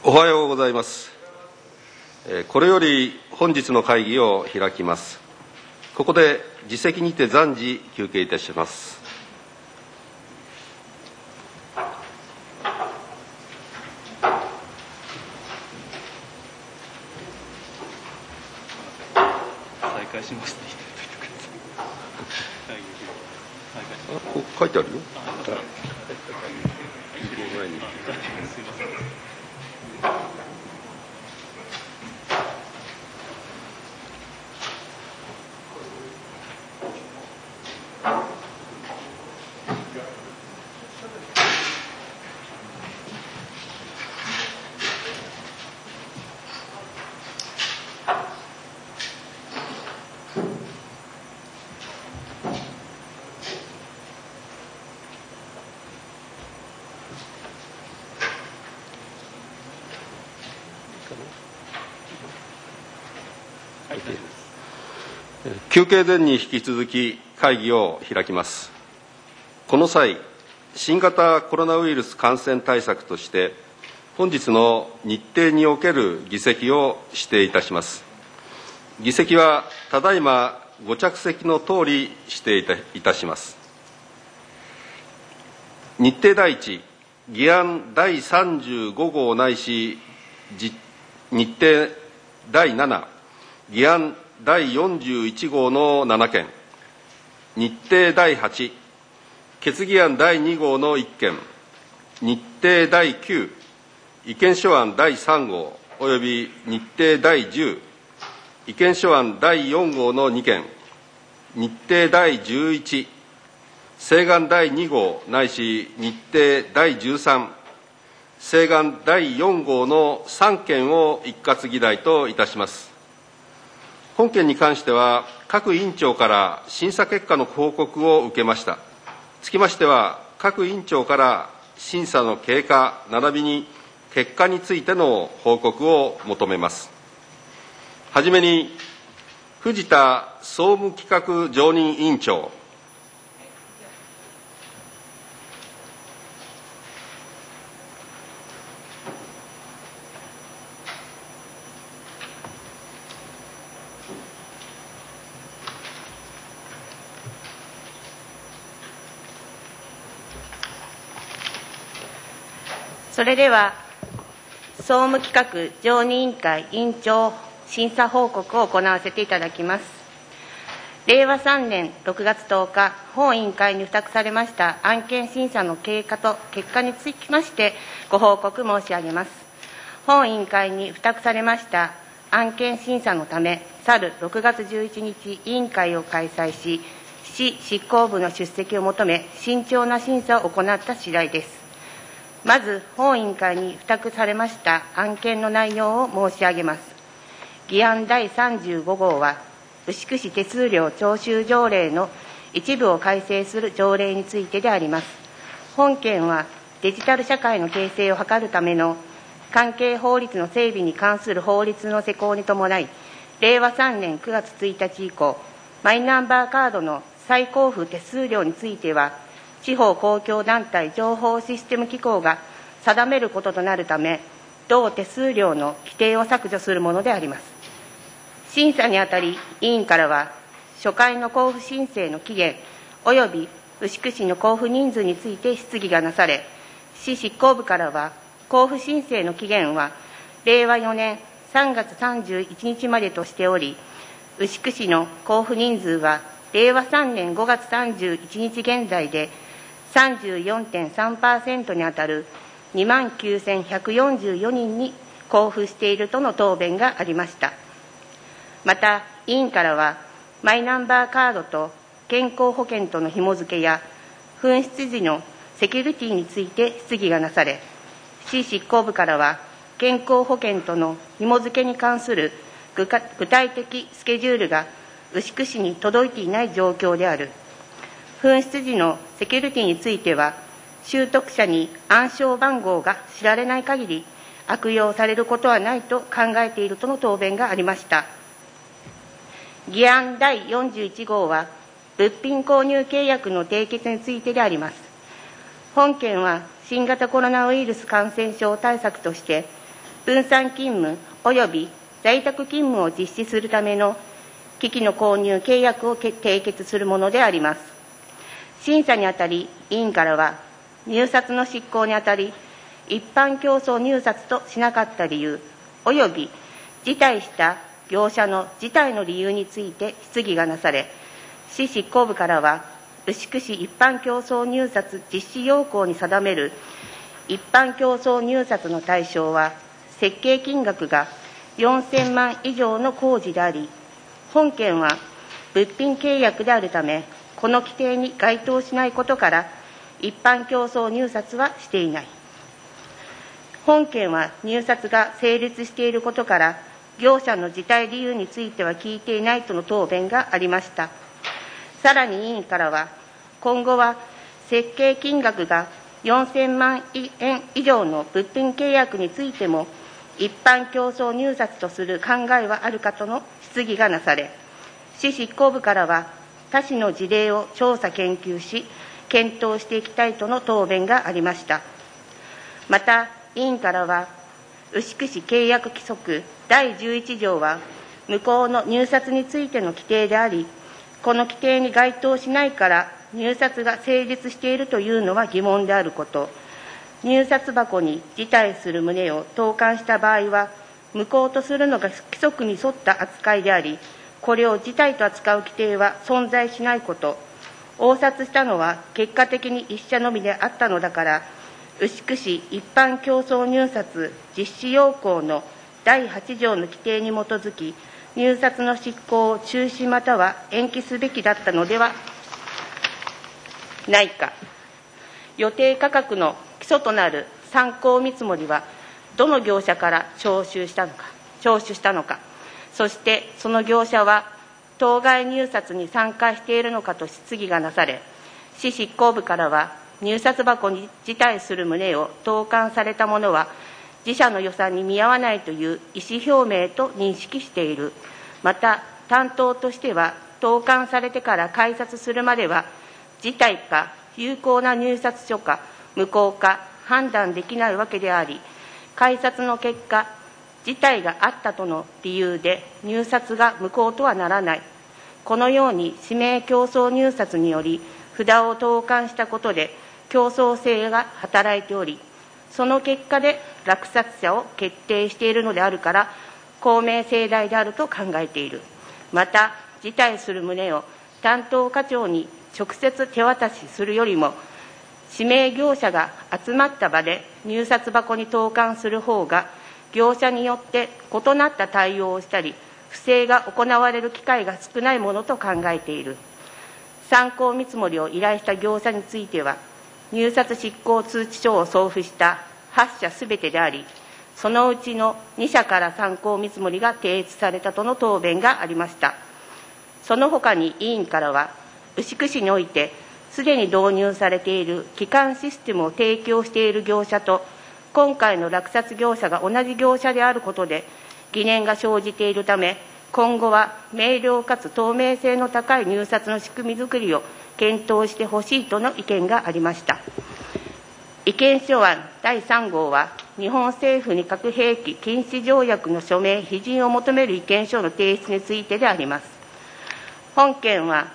おはようございます。これより本日の会議を開きます。ここで自席にて暫時休憩いたします。 再開しました。 ここ書いてあるよ。 すいません。 休憩前に引き続き会議を開きます。この際、新型コロナウイルス感染対策として本日の日程における議席を指定いたします。議席はただいまご着席のとおり指定いたします。日程第一、議案第35号ないし日程第7、議案第41号の7件、日程第8、決議案第2号の1件、日程第9、意見書案第3号および日程第10、意見書案第4号の2件、日程第11、請願第2号ないし日程第13、請願第4号の3件を一括議題といたします。本件に関しては、各委員長から審査結果の報告を受けました。つきましては、各委員長から審査の経過並びに結果についての報告を求めます。はじめに、藤田総務企画常任委員長。 それでは、総務企画常任委員会委員長審査報告を行わせていただきます。令和3年6月10日、本委員会に付託されました案件審査の経過と結果につきまして、ご報告申し上げます。本委員会に付託されました案件審査のため、去る6月11日、委員会を開催し、市執行部の出席を求め、慎重な審査を行った次第です。まず、本委員会に付託されました案件の内容を申し上げます。議案第35号は、牛久市手数料徴収条例の一部を改正する条例についてであります。本件は、デジタル社会の形成を図るための関係法律の整備に関する法律の施行に伴い、令和3年9月1日以降、マイナンバーカードの再交付手数料については、地方公共団体情報システム機構が定めることとなるため、同手数料の規定を削除するものであります。審査にあたり、委員からは、初回の交付申請の期限および牛久市の交付人数について質疑がなされ、市執行部からは、交付申請の期限は令和4年3月31日までとしており、牛久市の交付人数は令和3年5月31日現在で 34.3% にあたる29,144人に交付しているとの答弁がありました。また、委員からは、マイナンバーカードと健康保険との紐付けや、紛失時のセキュリティについて質疑がなされ、市執行部からは、健康保険との紐付けに関する具体的スケジュールが牛久市に届いていない状況である。紛失時のセキュリティについては、拾得者に暗証番号が知られない限り、悪用されることはないと考えているとの答弁がありました。議案第41号は、物品購入契約の締結についてであります。本件は新型コロナウイルス感染症対策として、 分散勤務及び在宅勤務を実施するための機器の購入契約を締結するものであります。審査にあたり、委員からは、入札の執行にあたり、一般競争入札としなかった理由、及び辞退した業者の辞退の理由について質疑がなされ、市執行部からは、牛久市一般競争入札実施要項に定める一般競争入札の対象は、設計金額が4000万以上の工事であり、本件は物品契約であるため、この規定に該当しないことから、一般競争入札はしていない。本件は入札が成立していることから、業者の辞退理由については聞いていないとの答弁がありました。さらに委員からは、今後は設計金額が4000万円以上の物品契約についても、一般競争入札とする考えはあるかとの質疑がなされ、市執行部からは、他市の事例を調査研究し、検討していきたいとの答弁がありました。また、委員からは、牛久市契約規則第11条は、無効の入札についての規定であり、この規定に該当しないから入札が成立しているというのは疑問であること、入札箱に辞退する旨を投函した場合は、無効とするのが規則に沿った扱いであり、これを辞退と扱う規定は存在しないこと、応札したのは結果的に一社のみであったのだから、牛久市一般競争入札実施要項の第8条の規定に基づき、入札の執行を中止または延期すべきだったのではないか。予定価格の基礎となる参考見積もりは、どの業者から徴収したのか、そしてその業者は当該入札に参加しているのかと質疑がなされ、市執行部からは、入札箱に辞退する旨を投函されたものは、自社の予算に見合わないという意思表明と認識している。また、担当としては、投函されてから改札するまでは、辞退か有効な入札書か無効か判断できないわけであり、改札の結果、辞退があったとの理由で入札が無効とはならない。このように指名競争入札により札を投函したことで競争性が働いており、その結果で落札者を決定しているのであるから、公明正大であると考えている。また、辞退する旨を担当課長に直接手渡しするよりも、指名業者が集まった場で入札箱に投函する方が、業者によって異なった対応をしたり、不正が行われる機会が少ないものと考えている。参考見積もりを依頼した業者については、入札執行通知書を送付した8社すべてであり、そのうちの2社から参考見積もりが提出されたとの答弁がありました。その他に委員からは、牛久市においてすでに導入されている基幹システムを提供している業者と、今回の落札業者が同じ業者であることで疑念が生じているため、今後は明瞭かつ透明性の高い入札の仕組みづくりを検討してほしいとの意見がありました。意見書案第3号は、日本政府に核兵器禁止条約の署名・批准を求める意見書の提出についてであります。本件は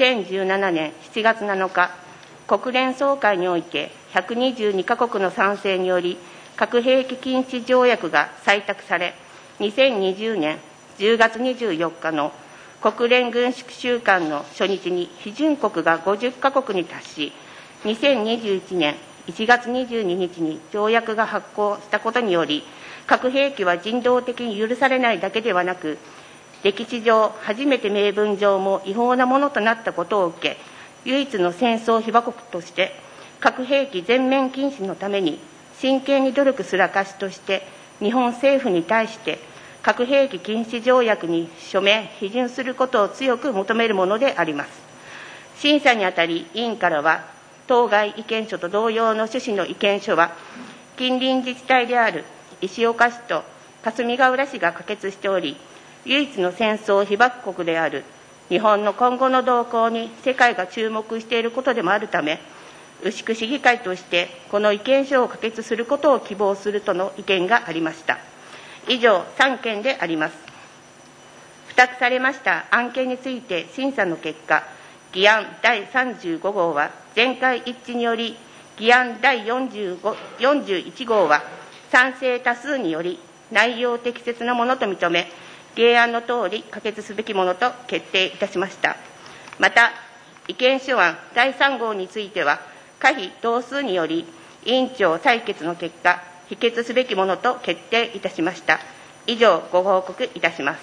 2017年7月7日、国連総会において122カ国の賛成により、核兵器禁止条約が採択され、2020年10月24日の国連軍縮週間の初日に批准国が50カ国に達し、2021年1月22日に条約が発効したことにより、核兵器は人道的に許されないだけではなく、歴史上初めて明文上も違法なものとなったことを受け、唯一の戦争被爆国として核兵器全面禁止のために真剣に努力する証として、日本政府に対して核兵器禁止条約に署名・批准することを強く求めるものであります。審査にあたり、委員からは、当該意見書と同様の趣旨の意見書は、近隣自治体である石岡市と霞ヶ浦市が可決しており、唯一の戦争被爆国である日本の今後の動向に世界が注目していることでもあるため、牛久市議会としてこの意見書を可決することを希望するとの意見がありました。 以上3件であります。付託されました案件について審査の結果、議案第35号は全会一致により、議案第41号は賛成多数により内容適切なものと認め、原案のとおり可決すべきものと決定いたしました。また、意見書案第3号については、可否同数により、委員長採決の結果、否決すべきものと決定いたしました。以上、ご報告いたします。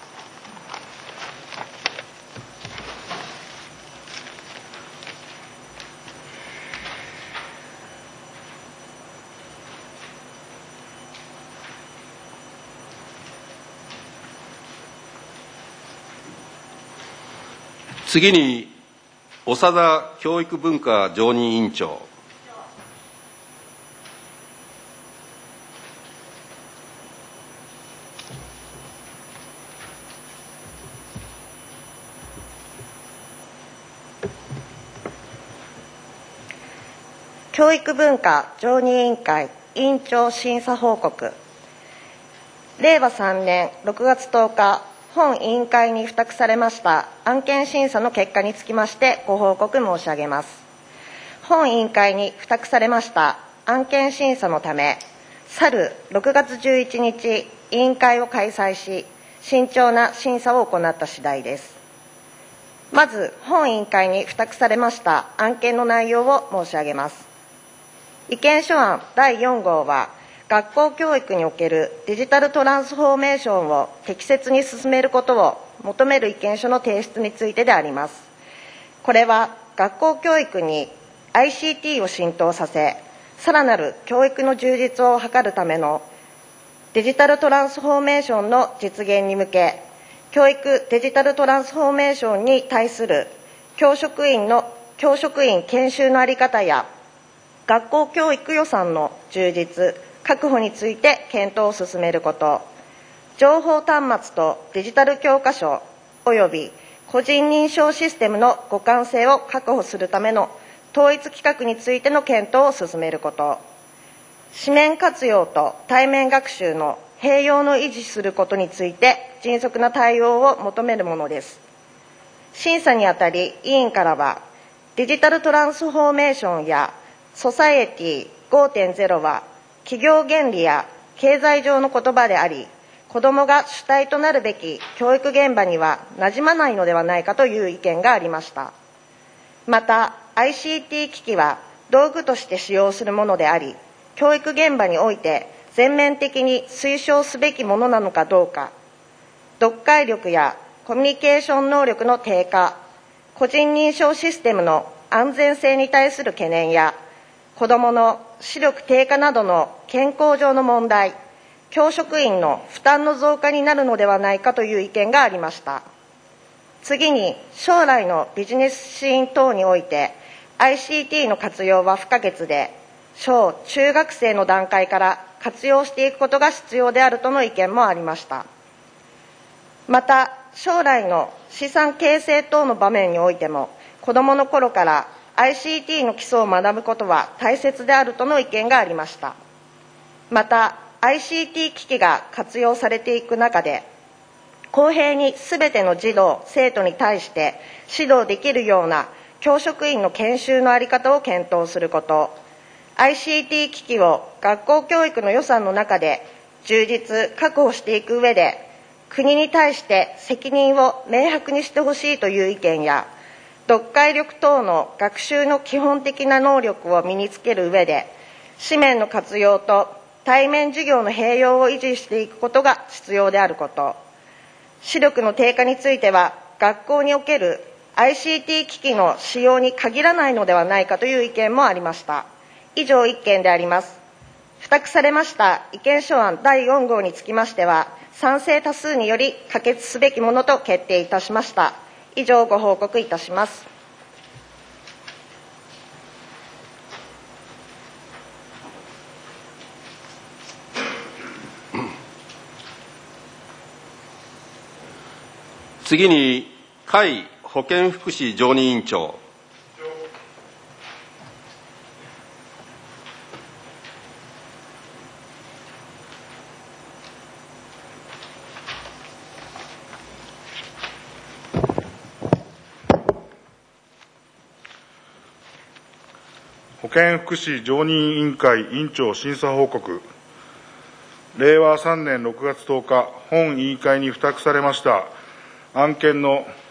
次に、長田教育文化常任委員長。 教育文化常任委員会委員長審査報告。令和3年6月10日、本委員会に付託されました案件審査の結果につきましてご報告申し上げます。本委員会に付託されました案件審査のため、去る6月11日、委員会を開催し、慎重な審査を行った次第です。まず、本委員会に付託されました案件の内容を申し上げます。意見書案第4号は、学校教育におけるデジタルトランスフォーメーションを適切に進めることを求める意見書の提出についてであります。これは学校教育に ICT を浸透させ、さらなる教育の充実を図るためのデジタルトランスフォーメーションの実現に向け、教育デジタルトランスフォーメーションに対する教職員研修の在り方や、学校教育予算の充実確保について検討を進めること、情報端末とデジタル教科書及び個人認証システムの互換性を確保するための統一規格についての検討を進めること、紙面活用と対面学習の併用の維持することについて迅速な対応を求めるものです。審査にあたり、委員からは、デジタルトランスフォーメーションやソサエティ 5.0 は、企業原理や経済上の言葉であり、子どもが主体となるべき教育現場には馴染まないのではないかという意見がありました。また、ICT 機器は道具として使用するものであり、教育現場において全面的に推奨すべきものなのかどうか、読解力やコミュニケーション能力の低下、個人認証システムの安全性に対する懸念や、子どもの視力低下などの健康上の問題、教職員の負担の増加になるのではないかという意見がありました。次に、将来のビジネスシーン等において ICT の活用は不可欠で、小・中学生の段階から活用していくことが必要であるとの意見もありました。また、将来の資産形成等の場面においても、子どもの頃から ICT の基礎を学ぶことは大切であるとの意見がありました。また、ICT 機器が活用されていく中で、公平にすべての児童・生徒に対して指導できるような教職員の研修の在り方を検討すること、ICT 機器を学校教育の予算の中で充実・確保していく上で、国に対して責任を明白にしてほしいという意見や、読解力等の学習の基本的な能力を身につける上で、紙面の活用と対面授業の併用を維持していくことが必要であること、視力の低下については、学校における ICT 機器の使用に限らないのではないかという意見もありました。以上1件であります。付託されました意見書案第4号につきましては、賛成多数により可決すべきものと決定いたしました。以上ご報告いたします。 次に、甲斐保健福祉常任委員長。 健福祉常任委員会委員長審査報告。令和3年6月10日、本委員会に付託されました案件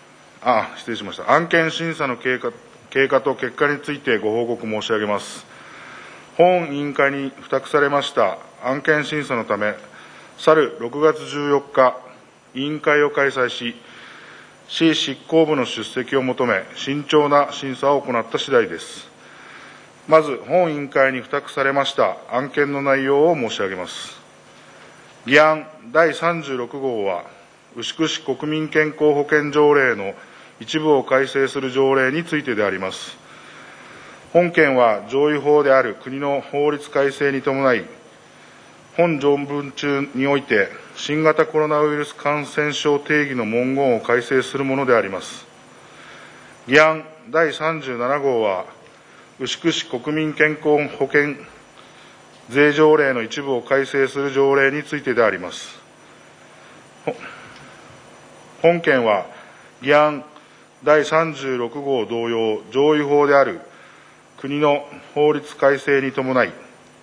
審査の経過と結果についてご報告申し上げます。本委員会に付託されました案件審査のため、去る6月14日、委員会を開催し、市執行部の出席を求め、慎重な審査を行った次第です。まず、本委員会に付託されました案件の内容を申し上げます。議案第36号は、牛久市国民健康保険条例の一部を改正する条例についてであります。本件は上位法である国の法律改正に伴い、本条文中において新型コロナウイルス感染症定義の文言を改正するものであります。議案第37号は、牛久市国民健康保険税条例の一部を改正する条例についてであります。本件は、議案第36号同様、上位法である国の法律改正に伴い、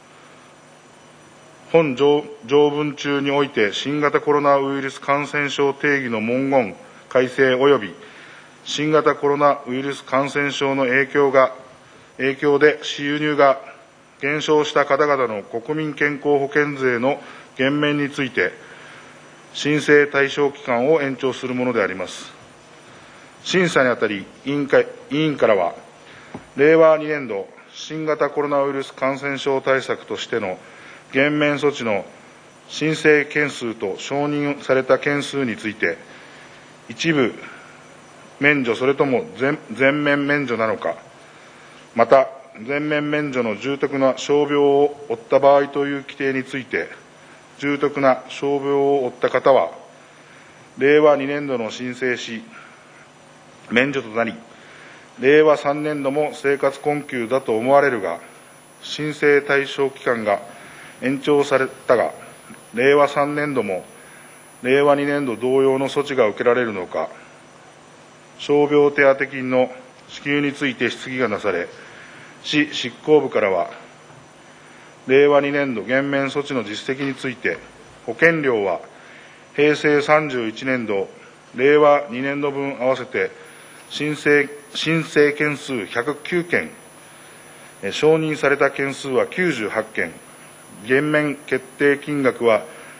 本条文中において新型コロナウイルス感染症定義の文言改正及び新型コロナウイルス感染症の影響で市輸入が減少した方々の国民健康保険税の減免について、申請対象期間を延長するものであります。審査にあたり、委員からは、令和2年度新型コロナウイルス感染症対策としての減免措置の申請件数と承認された件数について、一部免除、それとも全面免除なのか、また、全面免除の重篤な傷病を負った場合という規定について、重篤な傷病を負った方は、令和2年度の申請し、免除となり、令和3年度も生活困窮だと思われるが、申請対象期間が延長されたが、令和3年度も令和2年度同様の措置が受けられるのか、傷病手当金の支給について質疑がなされ、市執行部からは、令和2年度減免措置の実績について、保険料は平成31年度、令和2年度分合わせて申請件数109件、承認された件数は98件、減免決定金額は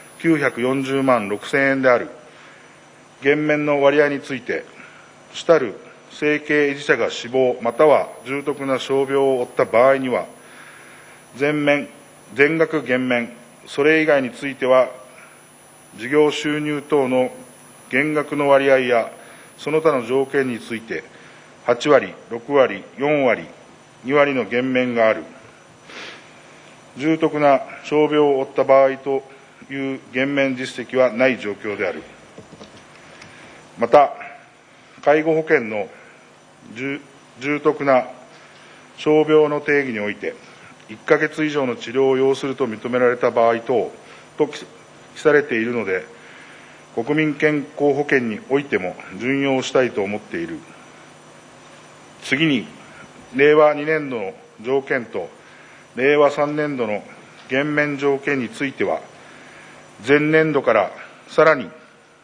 940万6000円である。減免の割合について、主たる生計維持者が死亡または重篤な傷病を負った場合には、全額減免、それ以外については、事業収入等の減額の割合や、その他の条件について、8割、6割、4割、2割の減免がある。重篤な傷病を負った場合という減免実績はない状況である。また、介護保険の重篤な傷病の定義において、1ヶ月以上の治療を要すると認められた場合等と記されているので、国民健康保険においても準用したいと思っている。次に、令和2年度の条件と令和3年度の減免条件については、前年度からさらに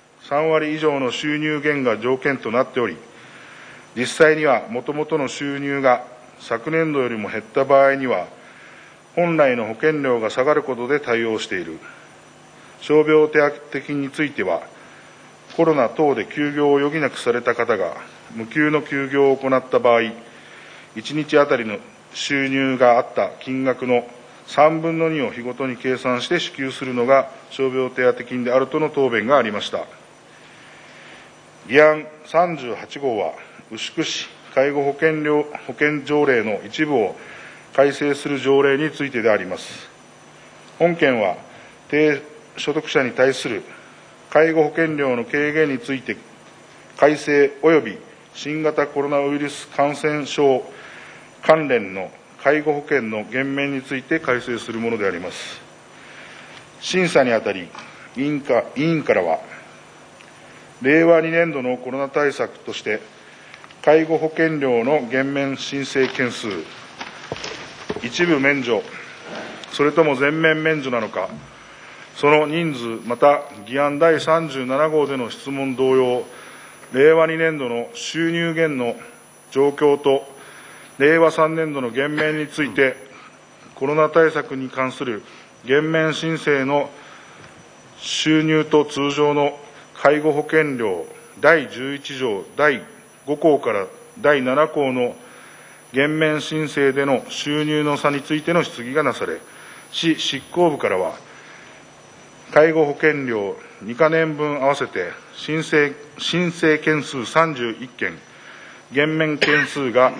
3割以上の収入減が条件となっており、実際にはもともとの収入が昨年度よりも減った場合には、本来の保険料が下がることで対応している。傷病手当金については、コロナ等で休業を余儀なくされた方が無給の休業を行った場合、1日あたりの収入があった金額の3分の2を日ごとに計算して支給するのが傷病手当金であるとの答弁がありました。議案38号は、牛久市介護保険条例の一部を改正する条例についてであります。本件は、低所得者に対する介護保険料の軽減について改正及び新型コロナウイルス感染症関連の介護保険の減免について改正するものであります。審査にあたり、委員からは、令和2年度のコロナ対策として、介護保険料の減免申請件数、 一部免除、それとも全面免除なのか、その人数、また議案第37号での質問同様、令和2年度の収入減の状況と、令和3年度の減免について、コロナ対策に関する減免申請の収入と通常の介護保険料第11条第5項から第7項の減免申請での収入の差についての質疑がなされ、市執行部からは、介護保険料2か年分合わせて申請件数31件、減免件数が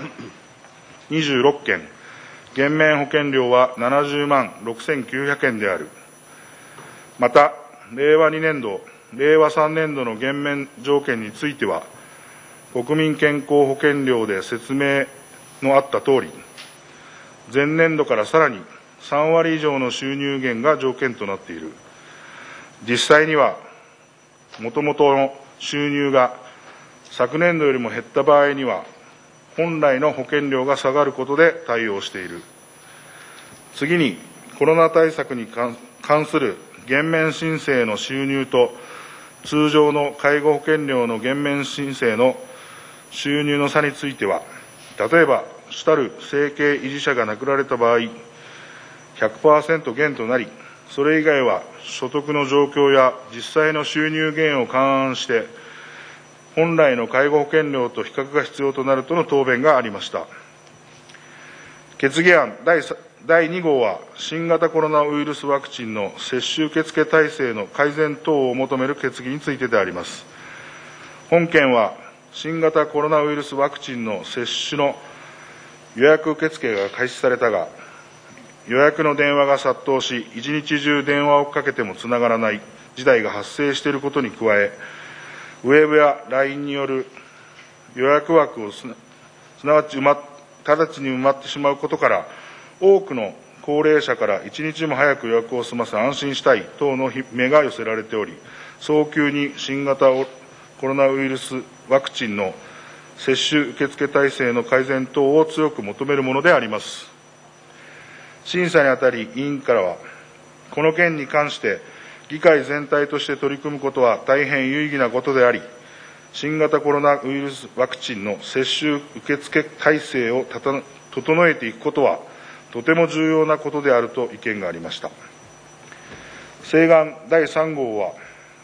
26件、減免保険料は70万6900円である。また、令和2年度、令和3年度の減免条件については、国民健康保険料で説明のあったとおり、前年度からさらに3割以上の収入減が条件となっている。実際には、もともとの収入が昨年度よりも減った場合には、本来の保険料が下がることで対応している。次に、コロナ対策に関する減免申請の収入と、通常の介護保険料の減免申請の収入の差については、例えば、主たる生計維持者が亡くなられた場合、100% 減となり、それ以外は所得の状況や実際の収入減を勘案して、本来の介護保険料と比較が必要となるとの答弁がありました。決議案第2号は、新型コロナウイルスワクチンの接種受付体制の改善等を求める決議についてであります。本件は、新型コロナウイルスワクチンの接種の予約受付が開始されたが、予約の電話が殺到し、一日中電話をかけてもつながらない事態が発生していることに加え、ウェブや LINE による予約枠をすなわち直ちに埋まってしまうことから、多くの高齢者から一日も早く予約を済ませ安心したい等の悲鳴が寄せられており、早急に新型コロナウイルスワクチンの接種受付体制の改善等を強く求めるものであります。審査にあたり、委員からは、この件に関して、議会全体として取り組むことは大変有意義なことであり、新型コロナウイルスワクチンの接種受付体制を整えていくことは、とても重要なことであると意見がありました。請願第3号は、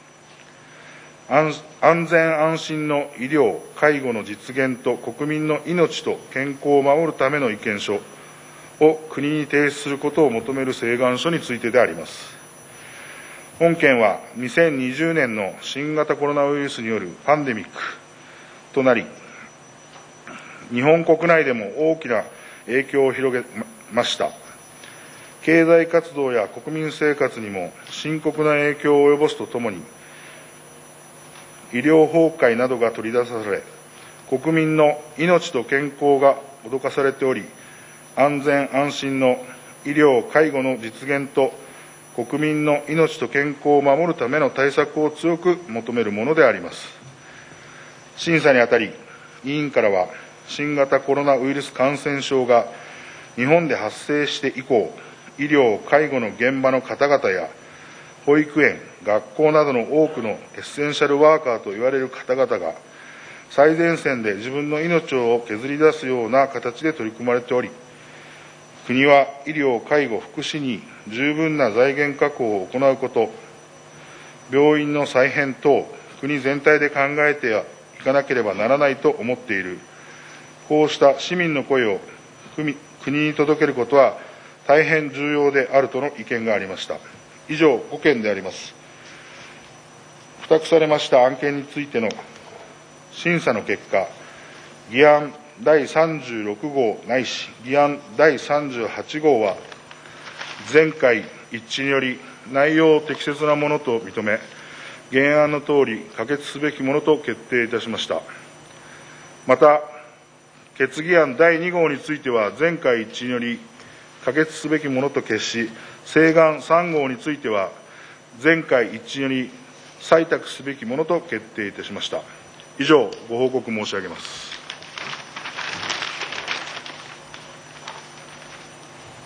安全安心の医療・介護の実現と国民の命と健康を守るための意見書を国に提出することを求める請願書についてであります。本件は2020年の新型コロナウイルスによるパンデミックとなり、日本国内でも大きな影響を広げました。経済活動や国民生活にも深刻な影響を及ぼすとともに、医療崩壊などが取り出され、国民の命と健康が脅かされており、安全安心の医療・介護の実現と国民の命と健康を守るための対策を強く求めるものであります。審査にあたり、委員からは、新型コロナウイルス感染症が日本で発生して以降、医療・介護の現場の方々や、保育園、学校などの多くのエッセンシャルワーカーといわれる方々が、最前線で自分の命を削り出すような形で取り組まれており、国は医療・介護・福祉に十分な財源確保を行うこと、病院の再編等、国全体で考えていかなければならないと思っている。こうした市民の声を国に届けることは大変重要であるとの意見がありました。以上、5件であります。付託されました案件についての審査の結果、議案第36号ないし議案第38号は、全会一致により内容を適切なものと認め、原案のとおり可決すべきものと決定いたしました。また、決議案第2号については、全会一致により可決すべきものと決し、請願3号については、全会一致により採択すべきものと決定いたしました。以上、ご報告申し上げます。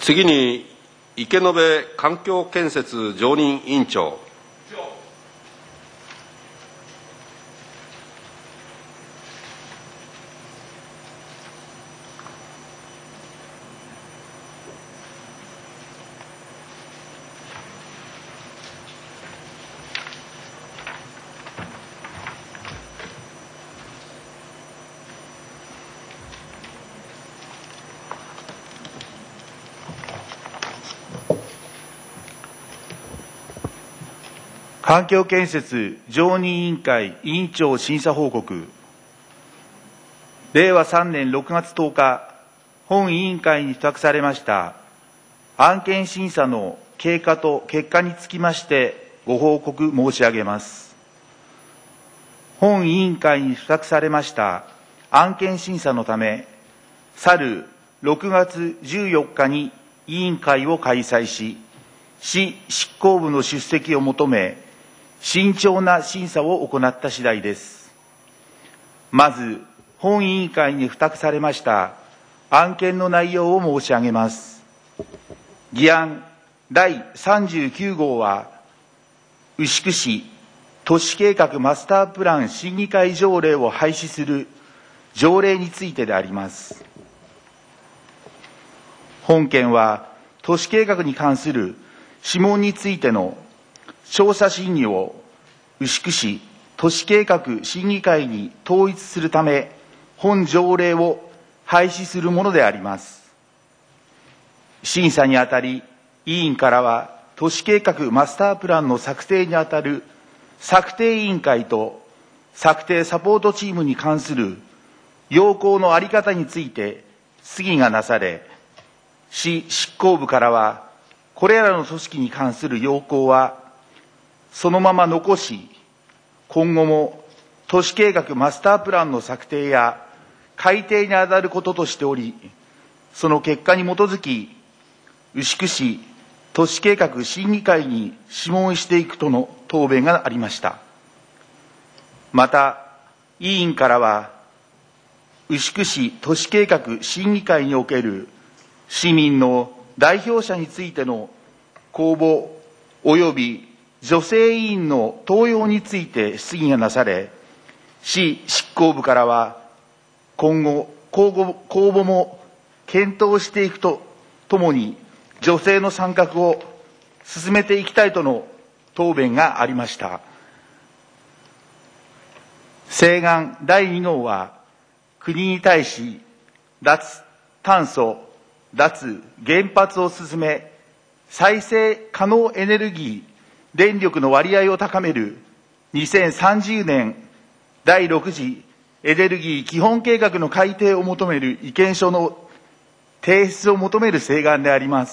次に池延環境建設常任委員長。 環境建設常任委員会委員長審査報告。令和3年6月10日、本委員会に付託されました案件審査の経過と結果につきましてご報告申し上げます。本委員会に付託されました案件審査のため、去る6月14日に委員会を開催し、市執行部の出席を求め、慎重な審査を行った次第です。まず、本委員会に付託されました案件の内容を申し上げます。議案第39号は、牛久市都市計画マスタープラン審議会条例を廃止する条例についてであります。本件は、都市計画に関する諮問についての調査審議を牛久市都市計画審議会に統一するため、本条例を廃止するものであります。審査にあたり、委員からは、都市計画マスタープランの策定にあたる策定委員会と策定サポートチームに関する要項の在り方について質疑がなされ、市執行部からは、これらの組織に関する要項は、そのまま残し、今後も都市計画マスタープランの策定や改定に当たることとしており、その結果に基づき、牛久市都市計画審議会に諮問していくとの答弁がありました。また、委員からは、牛久市都市計画審議会における市民の代表者についての公募及び女性委員の登用について質疑がなされ、市執行部からは、今後、公募も検討していくとともに、女性の参画を進めていきたいとの答弁がありました。請願第2号は、国に対し、脱炭素、脱原発を進め、再生可能エネルギー、電力の割合を高める2030年第6次エネルギー基本計画の改定を求める意見書の提出を求める請願であります。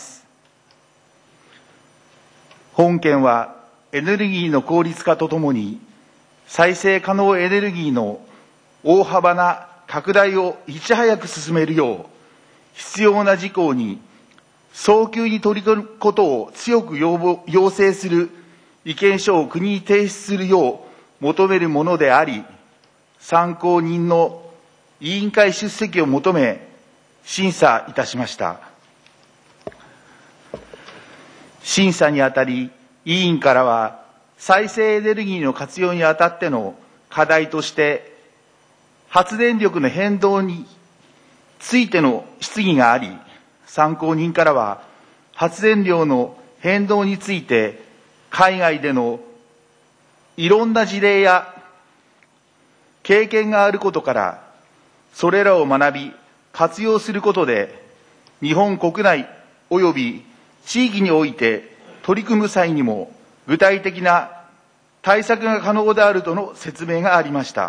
本件はエネルギーの効率化とともに、再生可能エネルギーの大幅な拡大をいち早く進めるよう、必要な事項に早急に取り組むことを強く要請する意見書を国に提出するよう求めるものであり、参考人の委員会出席を求め、審査いたしました。審査にあたり、委員からは、再生エネルギーの活用にあたっての課題として、発電力の変動についての質疑があり、参考人からは、発電量の変動について、海外でのいろんな事例や経験があることから、それらを学び、活用することで、日本国内及び地域において取り組む際にも、具体的な対策が可能であるとの説明がありました。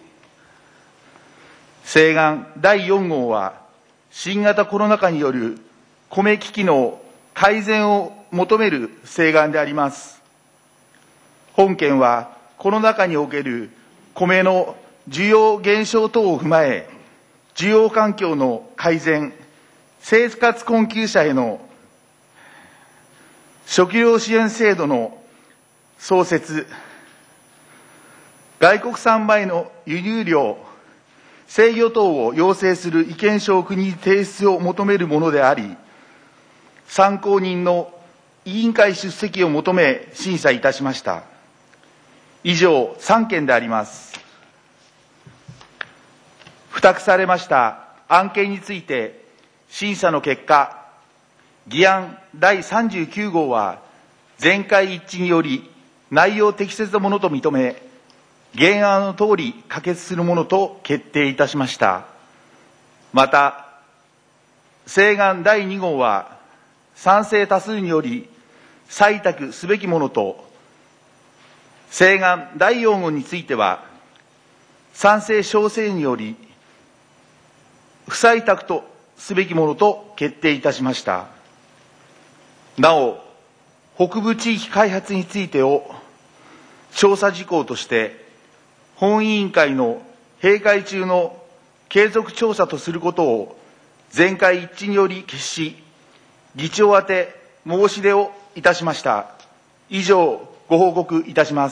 請願第4号は、新型コロナ禍による米危機の改善を求める請願であります。本件はコロナ禍における米の需要減少等を踏まえ、需要環境の改善、生活困窮者への食料支援制度の創設、外国産米の輸入量、制御等を要請する意見書を国に提出を求めるものであり、 参考人の委員会出席を求め審査いたしました。以上、3件であります。付託されました案件について、審査の結果、議案第39号は、全会一致により、内容適切なものと認め、原案のとおり可決するものと決定いたしました。また、請願第2号は、賛成多数により採択すべきものと、請願第4号については、賛成少数により不採択とすべきものと決定いたしました。なお、北部地域開発についてを調査事項として、本委員会の閉会中の継続調査とすることを全会一致により決し、議長宛て申し出をいたしました。以上、ご報告いたします。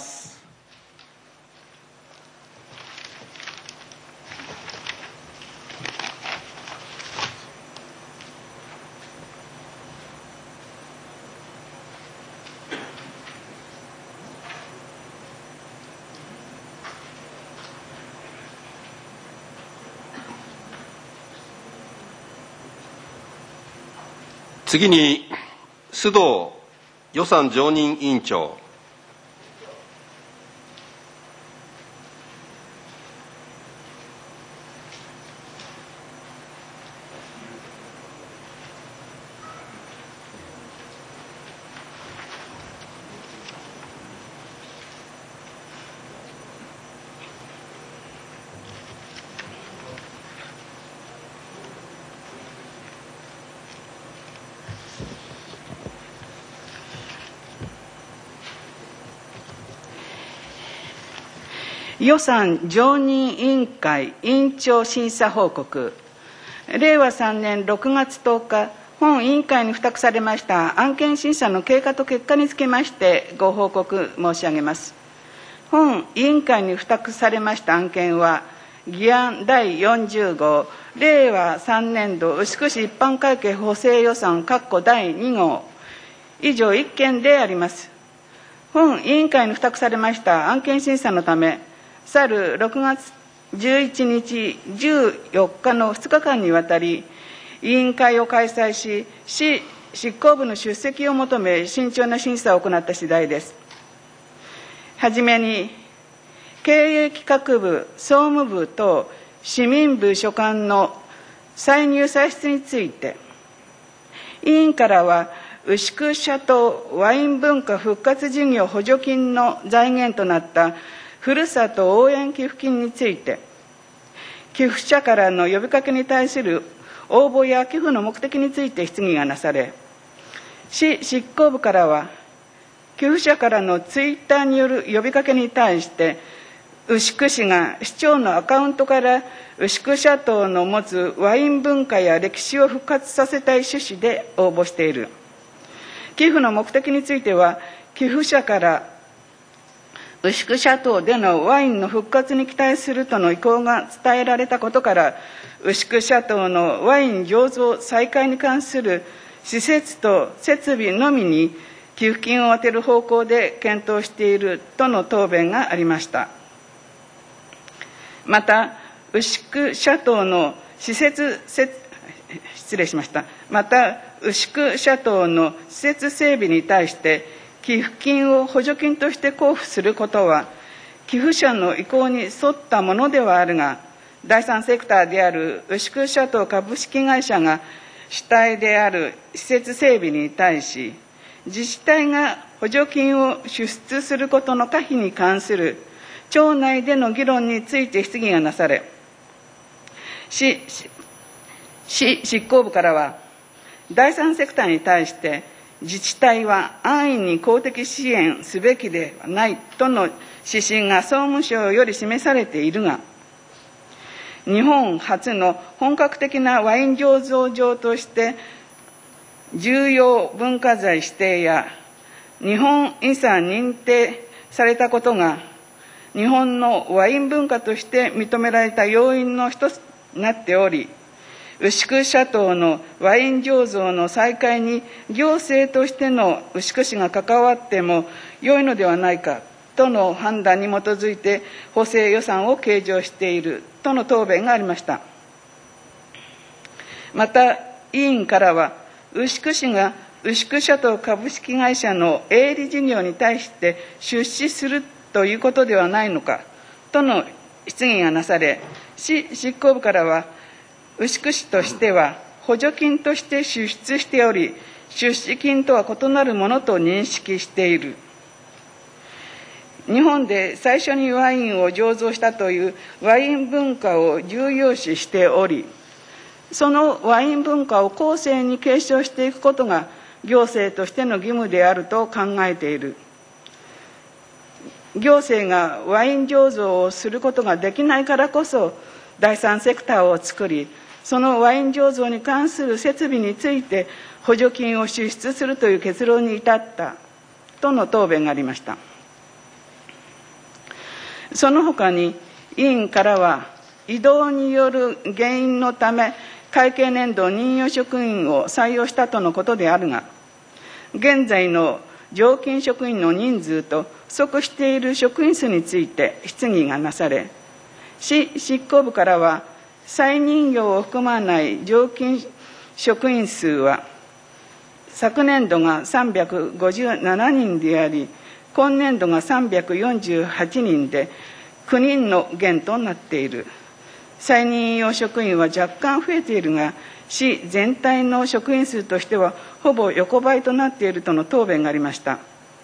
次に、須藤予算常任委員長。 予算常任委員会委員長審査報告。令和3年6月10日、本委員会に付託されました案件審査の経過と結果につきましてご報告申し上げます。本委員会に付託されました案件は、議案第40号、令和3年度牛久市一般会計補正予算第2号、以上1件であります。本委員会に付託されました案件審査のため、去る6月11日、14日の2日間にわたり、委員会を開催し、市執行部の出席を求め、慎重な審査を行った次第です。はじめに、経営企画部、総務部と市民部所管の歳入歳出について、委員からは、牛久シャトーワイン文化復活事業補助金の財源となったふるさと応援寄付金について、寄付者からの呼びかけに対する応募や寄付の目的について質疑がなされ、市執行部からは、寄付者からのツイッターによる呼びかけに対して、牛久市が市長のアカウントから牛久シャトーの持つワイン文化や歴史を復活させたい趣旨で応募している。寄付の目的については、寄付者から牛久シャトーでのワインの復活に期待するとの意向が伝えられたことから、牛久シャトーのワイン醸造再開に関する施設と設備のみに寄付金を充てる方向で検討しているとの答弁がありました。また、牛久シャトーの牛久シャトーの施設整備に対して寄付金を補助金として交付することは、寄付者の意向に沿ったものではあるが、第三セクターである牛久シャトー株式会社が主体である施設整備に対し、自治体が補助金を支出することの可否に関する町内での議論について質疑がなされ、市執行部からは、第三セクターに対して自治体は安易に公的支援すべきではないとの指針が総務省より示されているが、日本初の本格的なワイン醸造場として重要文化財指定や日本遺産認定されたことが、日本のワイン文化として認められた要因の一つになっており、 牛久シャトーのワイン醸造の再開に行政としての牛久市が関わっても良いのではないかとの判断に基づいて補正予算を計上しているとの答弁がありました。また委員からは、牛久市が牛久シャトー株式会社の営利事業に対して出資するということではないのかとの質疑がなされ、市執行部からは、牛久市としては補助金として支出しており、出資金とは異なるものと認識している。日本で最初にワインを醸造したというワイン文化を重要視しており、そのワイン文化を後世に継承していくことが行政としての義務であると考えている。行政がワイン醸造をすることができないからこそ、第三セクターを作り、そのワイン醸造に関する設備について補助金を支出するという結論に至ったとの答弁がありました。その他に委員からは、異動による原因のため会計年度任用職員を採用したとのことであるが、現在の常勤職員の人数と不足している職員数について質疑がなされ、市執行部からは、再任用を含まない常勤職員数は昨年度が357人であり、今年度が348人で9人の減となっている。再任用職員は若干増えているが、市全体の職員数としてはほぼ横ばいとなっているとの答弁がありました。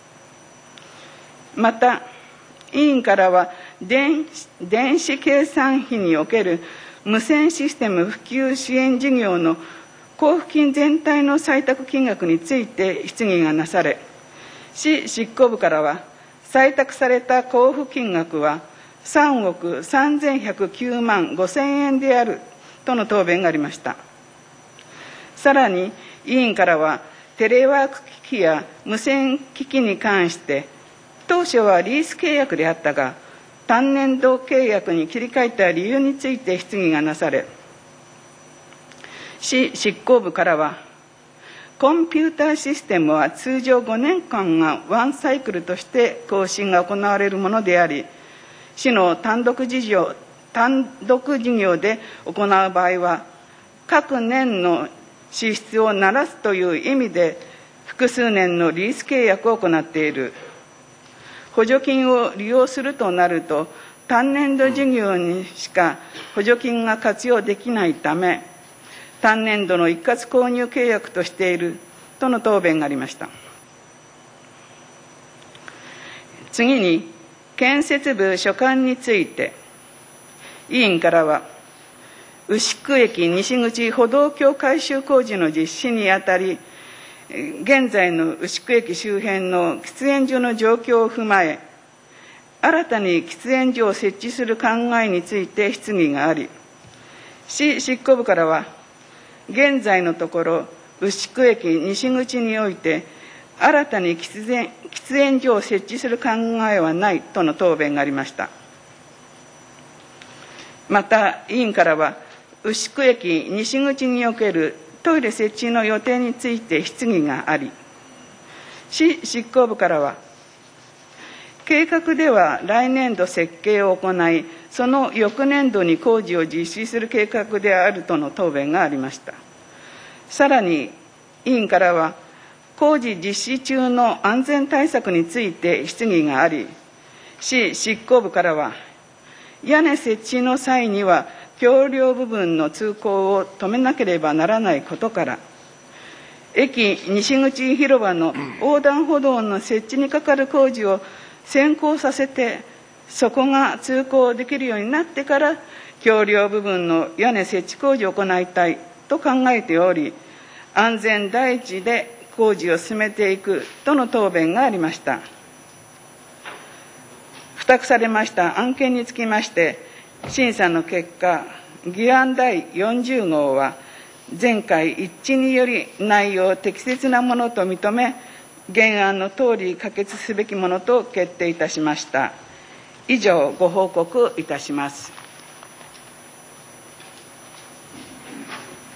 また委員からは、電子計算費における無線システム普及支援事業の交付金全体の採択金額について質疑がなされ、市執行部からは、採択された交付金額は3億3109万5000円であるとの答弁がありました。さらに委員からは、テレワーク機器や無線機器に関して当初はリース契約であったが、単年度契約に切り替えた理由について質疑がなされ、市執行部からは、コンピューターシステムは通常5年間がワンサイクルとして更新が行われるものであり、市の単独事業で行う場合は、各年の支出をならすという意味で複数年のリース契約を行っている。補助金を利用するとなると、単年度事業にしか補助金が活用できないため、単年度の一括購入契約としているとの答弁がありました。次に、建設部所管について、委員からは、牛久駅西口歩道橋改修工事の実施にあたり、現在の牛久駅周辺の喫煙所の状況を踏まえ、新たに喫煙所を設置する考えについて質疑があり、市執行部からは、現在のところ牛久駅西口において新たに喫煙所を設置する考えはないとの答弁がありました。また委員からは、牛久駅西口におけるトイレ設置の予定について質疑があり、市執行部からは、計画では来年度設計を行い、その翌年度に工事を実施する計画であるとの答弁がありました。さらに委員からは、工事実施中の安全対策について質疑があり、市執行部からは、屋根設置の際には橋梁部分の通行を止めなければならないことから、駅西口広場の横断歩道の設置にかかる工事を先行させて、そこが通行できるようになってから橋梁部分の屋根設置工事を行いたいと考えており、安全第一で工事を進めていくとの答弁がありました。付託されました案件につきまして、審査の結果、議案第40号は前回一致により内容を適切なものと認め、原案のとおり可決すべきものと決定いたしました。以上、ご報告いたします。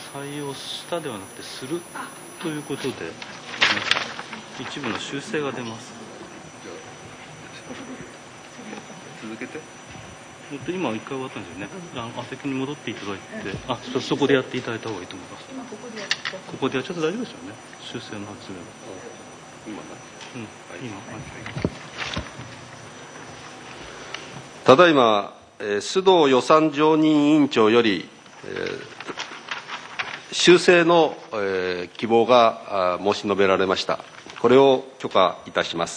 採用したではなくてするということで一部の修正が出ます。 続けて。 今一回終わったんですよね。席に戻っていただいて、そこでやっていただいた方がいいと思います。ここでやっちゃって大丈夫ですよね。修正の発言。 ただいま須藤予算常任委員長より、修正の、希望が申し述べられました。これを許可いたします。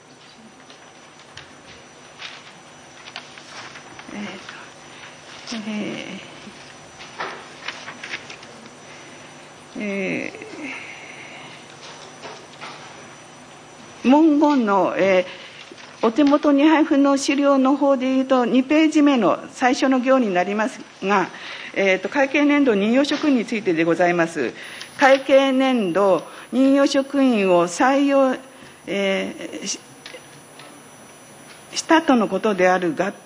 文言の、お手元に配布の資料の方でいうと2ページ目の最初の行になりますが、会計年度任用職員についてでございます。会計年度任用職員を採用、したとのことであるが、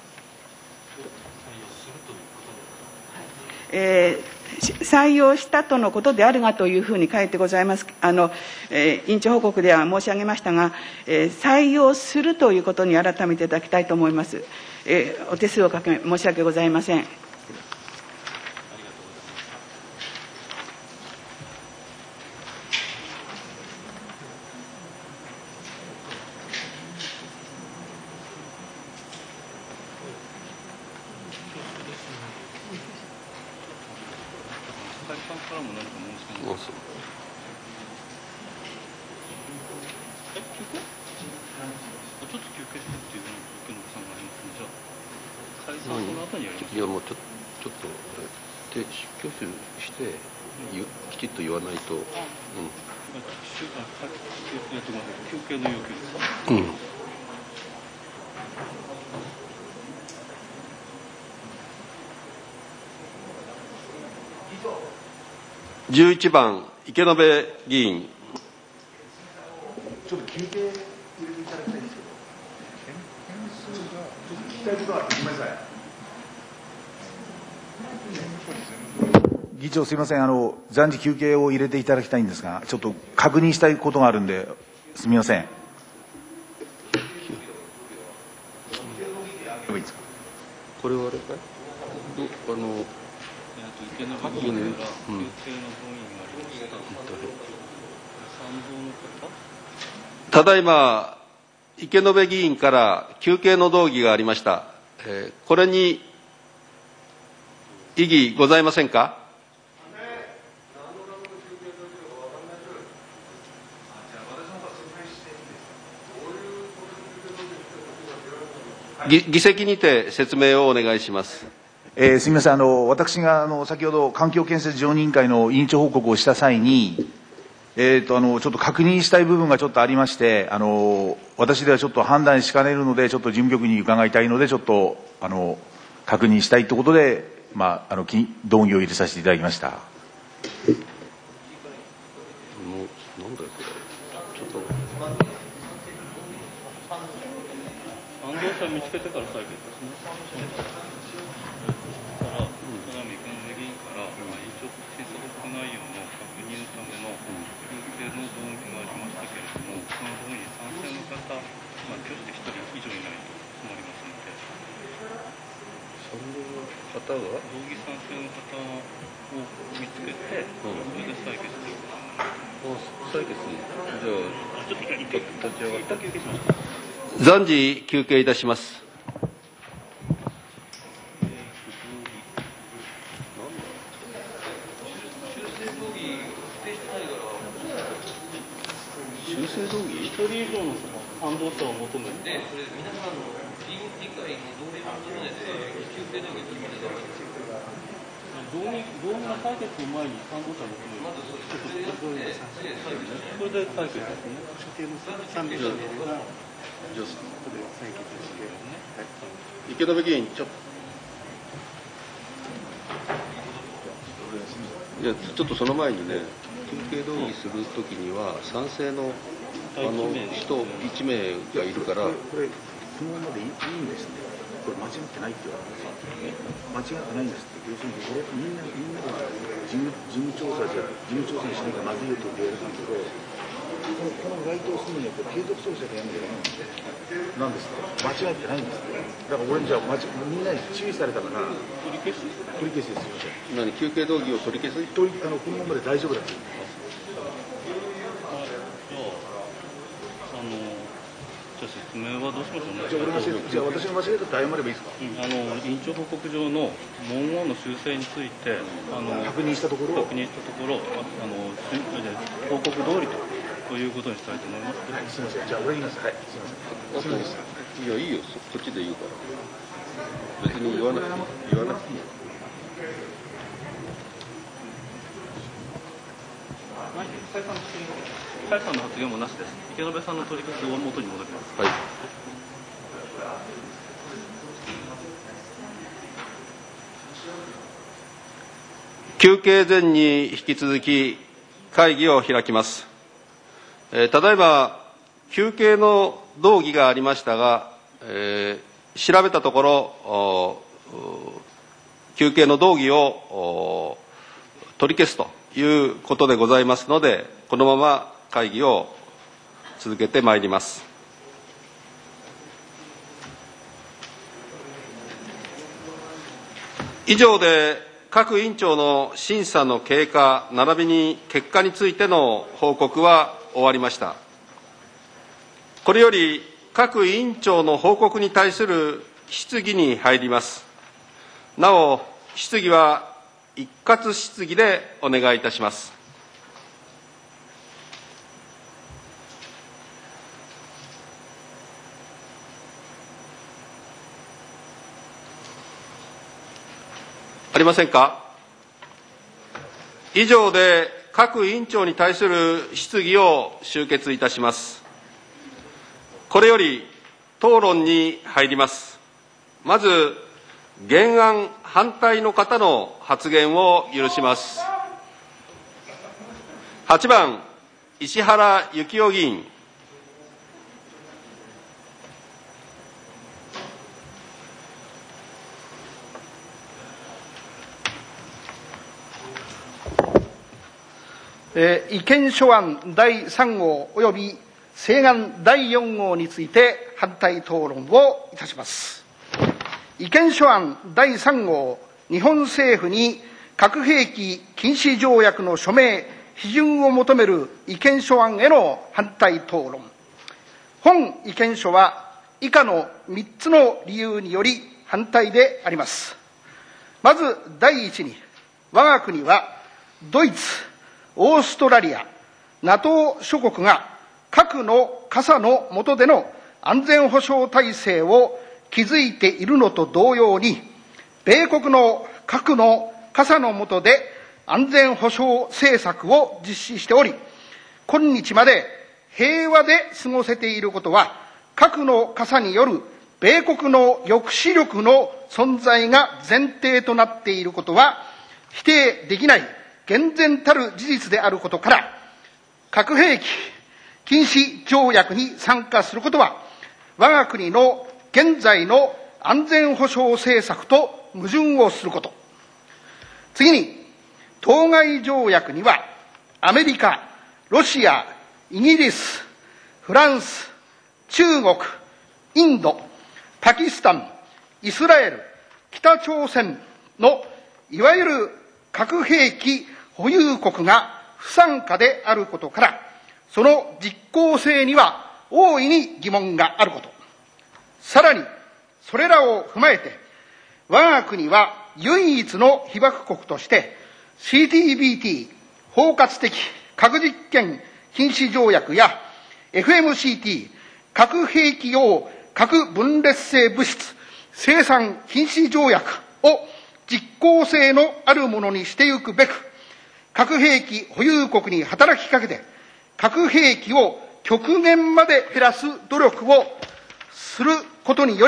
採用したとのことであるがというふうに書いてございます。委員長報告では申し上げましたが、採用するということに改めていただきたいと思います。お手数をかけ申し訳ございません。 いや、もうちょっと出挙手してきちっと言わないと。 休憩の要求ですか。 11番池延議員。 ちょっと休憩入れていただきたいんですけど、聞きたいことはごめんなさい。議長、すみません、暫時休憩を入れていただきたいんですが、ちょっと確認したいことがあるんで、すみません。 これはあれかい？ 池永議員から休憩の動員がありました。 ただいま池延議員から休憩の動議がありました。これに異議ございませんか？議席にて説明をお願いします。 すみません、私が先ほど環境建設常任委員会の委員長報告をした際に、ちょっと確認したい部分がちょっとありまして、私ではちょっと判断しかねるので、ちょっと事務局に伺いたいので、ちょっと確認したいということで、動議を入れさせていただきました。 安藤さん見つけてから採決ですね。議員から委員長審査報告内容の確認のための休憩の動議がありましたけれども、その動議に賛成の方、挙手で1人以上いないと困りますので、 その方は動議賛成の方を見つけて、それで採決ということになります。 採決、じゃあちょっと立ち上がった休憩しました。 暫時休憩いたします。修正動議 1人以上の賛同者を求めて、それ皆さんの理解に同意を求めて休憩動議ということで、動議の採決の前に賛同者を求める。まずそれで採決ですね。所定の賛同者が池延議員、ちょっとその前にね、休憩動議するときには賛成の人1名がいるから、 これこのままでいいんですね。これ間違ってないって言われます。 間違ってないんですって。要するにみんなで事務調査にしなきゃまずいよと言われたんだけど、この該当するのに継続捜査でやるんじゃないんですって。間違ってないんですって。だから俺じゃあみんなに注意されたから取り消すですよ。 何、休憩動議を取り消す？ このままで大丈夫だと。 じゃあ説明はどうしましょうね。 じゃあ私の間違いだって謝ればいいですか？ 委員長報告上の文言の修正について確認したところ、 報告通りということにしたいと思います。 はい、すみません。じゃあ俺言います。はい、すみません。 いや、いいよ、こっちで言うから。別に言わなくていいよ。 蔡さんの発言もなしです。池延さんの取り消しを元に戻ります。 はい。休憩前に引き続き会議を開きます。ただいま休憩の動議がありましたが、調べたところ休憩の動議を取り消すということでございますので、このまま会議を続けてまいります。以上で各委員長の審査の経過並びに結果についての報告は終わりました。これより各委員長の報告に対する質疑に入ります。なお、質疑は一括質疑でお願いいたします。ありませんか？以上で各委員長に対する質疑を終結いたします。これより討論に入ります。まず、原案反対の方の発言を許します。8番、石原行雄議員。 意見書案第3号及び請願第4号について反対討論をいたします。意見書案第3号、日本政府に核兵器禁止条約の署名・批准を求める意見書案への反対討論。本意見書は以下の3つの理由により反対であります。まず第一に、我が国はドイツ、オーストラリア、NATO 諸国が核の傘の下での安全保障体制を築いているのと同様に、米国の核の傘の下で安全保障政策を実施しており、今日まで平和で過ごせていることは、核の傘による米国の抑止力の存在が前提となっていることは否定できない厳然たる事実であることから、核兵器禁止条約に参加することは、我が国の現在の安全保障政策と矛盾をすること。次に、当該条約には、アメリカ、ロシア、イギリス、フランス、中国、インド、パキスタン、イスラエル、北朝鮮のいわゆる核兵器保有国が不参加であることから、その実効性には大いに疑問があること。さらに、それらを踏まえて、我が国は唯一の被爆国として、CTBT 包括的核実験禁止条約や FMCT 核兵器用核分裂性物質生産禁止条約を実効性のあるものにしてゆくべく、核兵器保有国に働きかけて、核兵器を極限まで減らす努力をすることが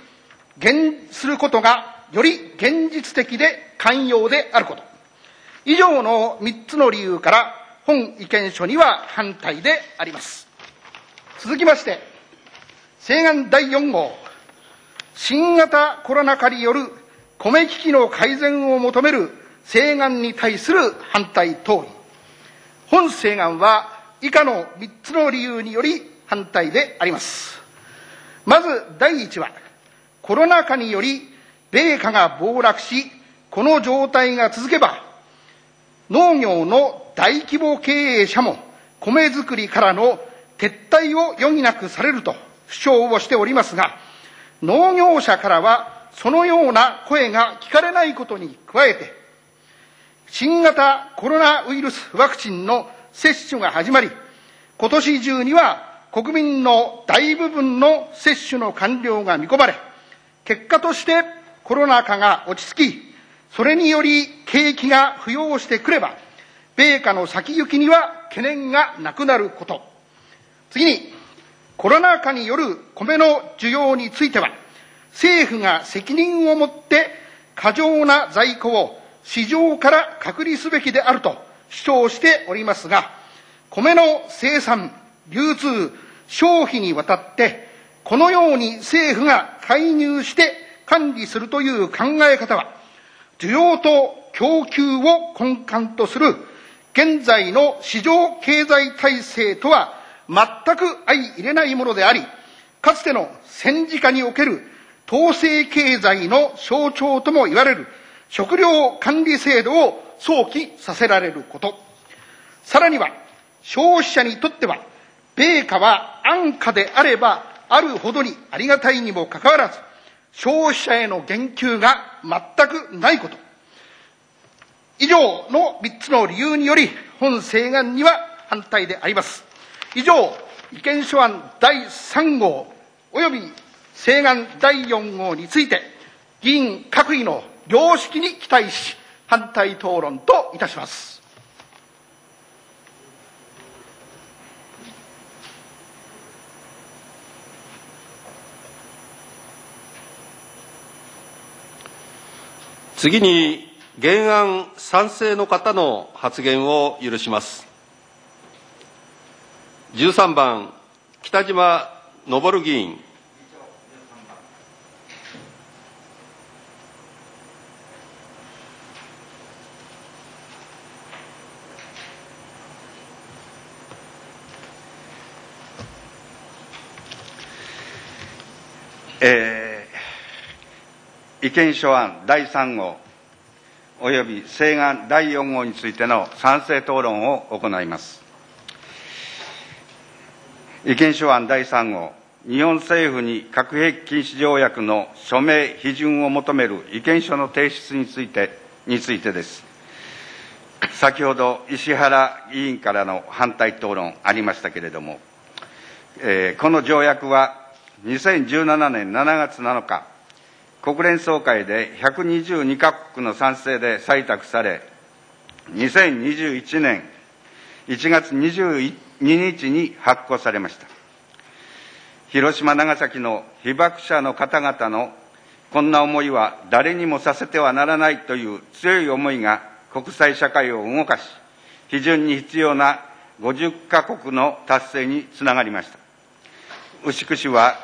より現実的で寛容であること。以上の3つの理由から本意見書には反対であります。続きまして、請願第4号、新型コロナ禍による米危機の改善を求める請願に対する反対答弁。本請願は以下の3つの理由により反対であります。まず第一は、コロナ禍により米価が暴落し、この状態が続けば、農業の大規模経営者も米作りからの撤退を余儀なくされると主張をしておりますが、農業者からはそのような声が聞かれないことに加えて、新型コロナウイルスワクチンの接種が始まり、今年中には国民の大部分の接種の完了が見込まれ、結果としてコロナ禍が落ち着き、それにより景気が浮揚してくれば、米価の先行きには懸念がなくなること。次に、コロナ禍による米の需要については、政府が責任を持って過剰な在庫を市場から隔離すべきであると主張しておりますが、米の生産、流通、消費にわたって、このように政府が介入して管理するという考え方は、需要と供給を根幹とする現在の市場経済体制とは全く相入れないものであり、かつての戦時下における統制経済の象徴とも言われる食料管理制度を想起させられること。さらには、消費者にとっては、米価は安価であればあるほどにありがたいにもかかわらず、消費者への言及が全くないこと。以上の3つの理由により、本請願には反対であります。以上、意見書案第3号及び請願第4号について、議員各位の良識に期待し、反対討論といたします。 次に、原案賛成の方の発言を許します。13番、北島昇議員。 意見書案第3号および請願第4号についての賛成討論を行います。意見書案第3号、日本政府に核兵器禁止条約の署名・批准を求める意見書の提出についてです。先ほど石原議員からの反対討論ありましたけれども、この条約は2017年7月7日、国連総会で122カ国の賛成で採択され、2021年1月22日に発効されました。広島、長崎の被爆者の方々のこんな思いは誰にもさせてはならないという強い思いが国際社会を動かし、批准に必要な50カ国の達成につながりました。牛久市は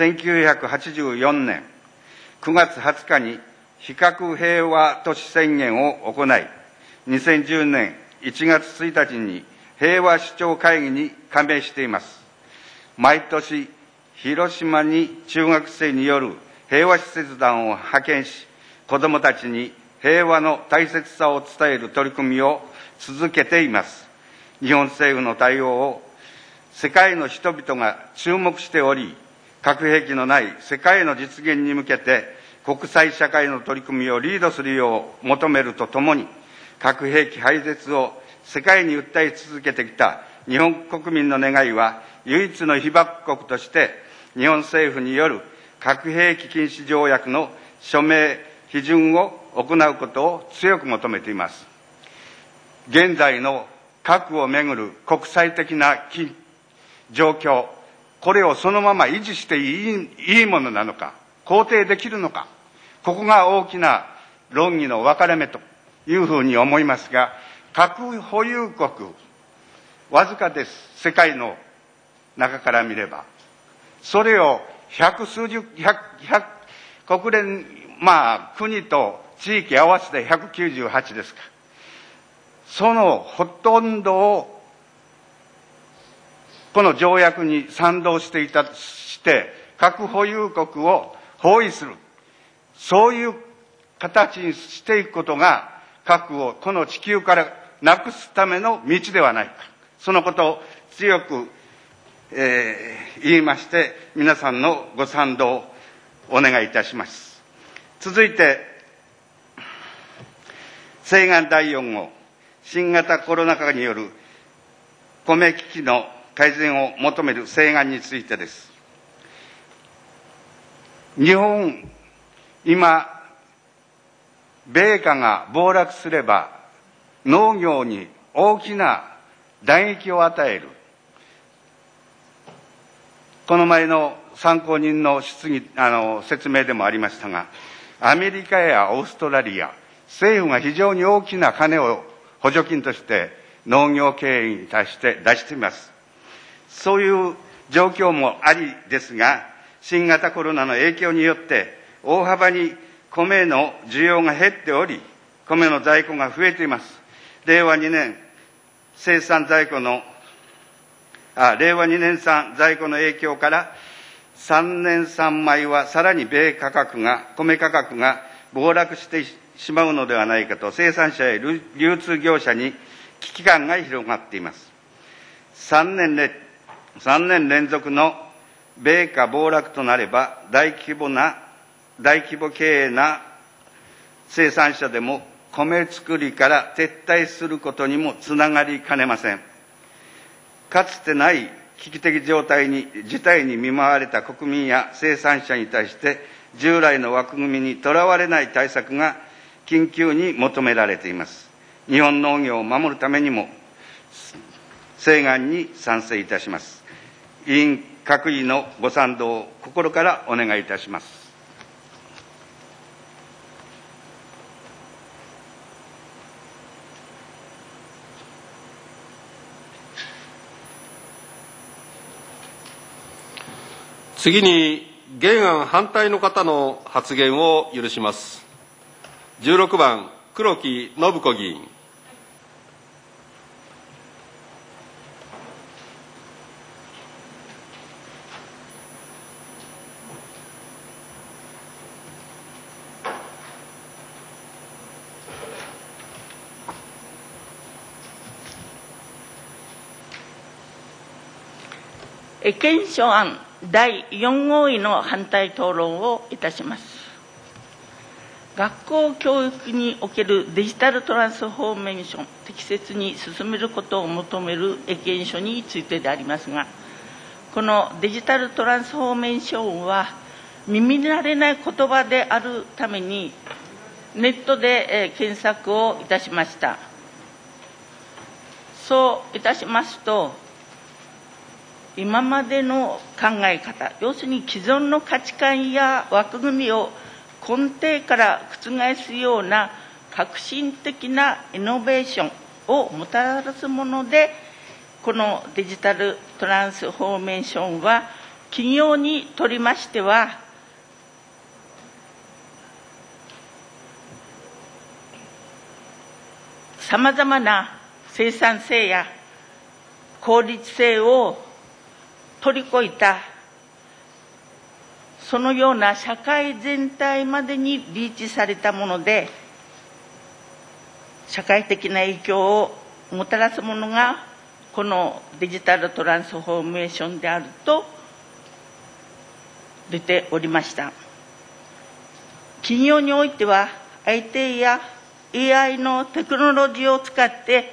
1984年9月20日に非核平和都市宣言を行い、2010年1月1日に平和首長会議に加盟しています。毎年、広島に中学生による平和使節団を派遣し、子どもたちに平和の大切さを伝える取り組みを続けています。日本政府の対応を世界の人々が注目しており、核兵器のない世界の実現に向けて国際社会の取り組みをリードするよう求めるとともに、核兵器廃絶を世界に訴え続けてきた日本国民の願いは、唯一の被爆国として日本政府による核兵器禁止条約の署名・批准を行うことを強く求めています。現在の核をめぐる国際的な状況、これをそのまま維持していいものなのか、肯定できるのか、ここが大きな論議の分かれ目というふうに思いますが、核保有国、わずかです。世界の中から見れば。それを国連国と地域合わせて198ですか。そのほとんどをこの条約に賛同して核保有国を包囲する、そういう形にしていくことが核をこの地球からなくすための道ではないか、そのことを強く、言いまして、皆さんのご賛同をお願いいたします。続いて、西岸第4号、新型コロナ禍による米危機の改善を求める西岸についてです。日本、今、米価が暴落すれば、農業に大きな打撃を与える。この前の参考人の説明でもありましたが、アメリカやオーストラリア、政府が非常に大きな金を補助金として農業経営に対して出しています。そういう状況もありですが、新型コロナの影響によって大幅に米の需要が減っており、米の在庫が増えています。令和2年産在庫の影響から3年産米はさらに米価格が暴落してしまうのではないかと生産者や流通業者に危機感が広がっています。3年連続の米価暴落となれば大規模経営な生産者でも米作りから撤退することにもつながりかねません。かつてない危機的事態に見舞われた国民や生産者に対して従来の枠組みにとらわれない対策が緊急に求められています。日本農業を守るためにも西岸に賛成いたします。委員各位のご賛同を心からお願いいたします。 次に原案反対の方の発言を許します。16番、黒木信子議員。 検証案第4号への反対討論をいたします。学校教育におけるデジタルトランスフォーメーション、適切に進めることを求める意見書についてでありますが、このデジタルトランスフォーメーションは耳慣れない言葉であるためにネットで検索をいたしました。そういたしますと、今までの考え方、要するに既存の価値観や枠組みを根底から覆すような革新的なイノベーションをもたらすもので、このデジタルトランスフォーメーションは企業にとりましてはさまざまな生産性や効率性を取り越えた、そのような社会全体までにリーチされたもので、社会的な影響をもたらすものがこのデジタルトランスフォーメーションであると出ておりました。企業においては IT や AI のテクノロジーを使って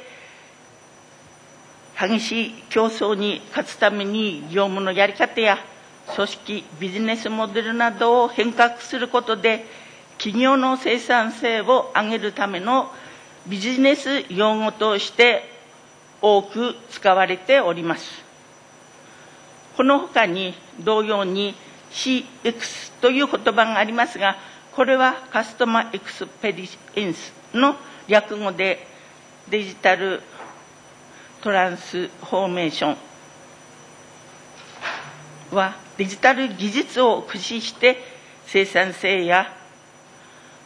激しい競争に勝つために業務のやり方や組織、ビジネスモデルなどを変革することで企業の生産性を上げるためのビジネス用語として多く使われております。このほかに同様に CX という言葉がありますが、これはカスタマーエクスペリエンスの略語でデジタルトランスフォーメーションはデジタル技術を駆使して生産性や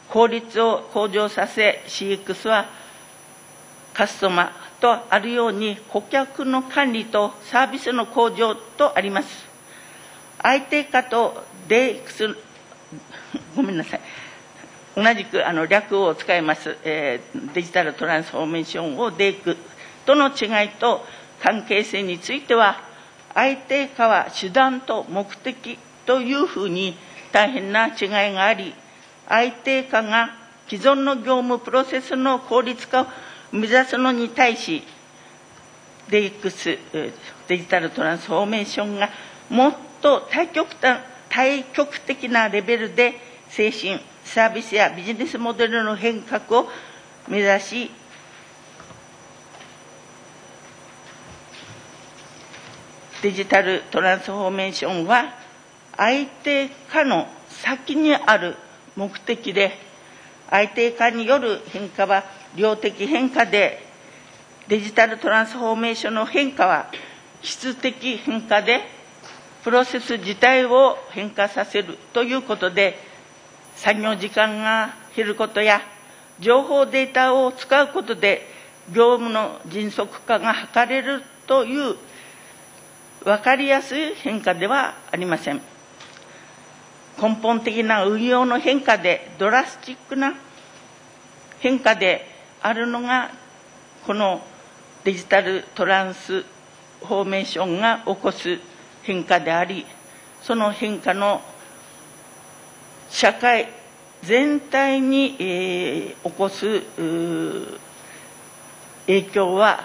効率を向上させ、CX はカスタマーとあるように顧客の管理とサービスの向上とあります。IT 化と DX、ごめんなさい。同じく略を使います、デジタルトランスフォーメーションを DX との違いと関係性については、IT 化は手段と目的というふうに大変な違いがあり、IT 化が既存の業務プロセスの効率化を目指すのに対し、DX、デジタルトランスフォーメーションがもっと対極的なレベルで精神、サービスやビジネスモデルの変革を目指し、デジタルトランスフォーメーションは IT 化の先にある目的で、IT 化による変化は量的変化で、デジタルトランスフォーメーションの変化は質的変化で、プロセス自体を変化させるということで、作業時間が減ることや、情報データを使うことで業務の迅速化が図れるという分かりやすい変化ではありません。根本的な運用の変化で、ドラスチックな変化であるのが、このデジタルトランスフォーメーションが起こす変化であり、その変化の社会全体に、起こす影響は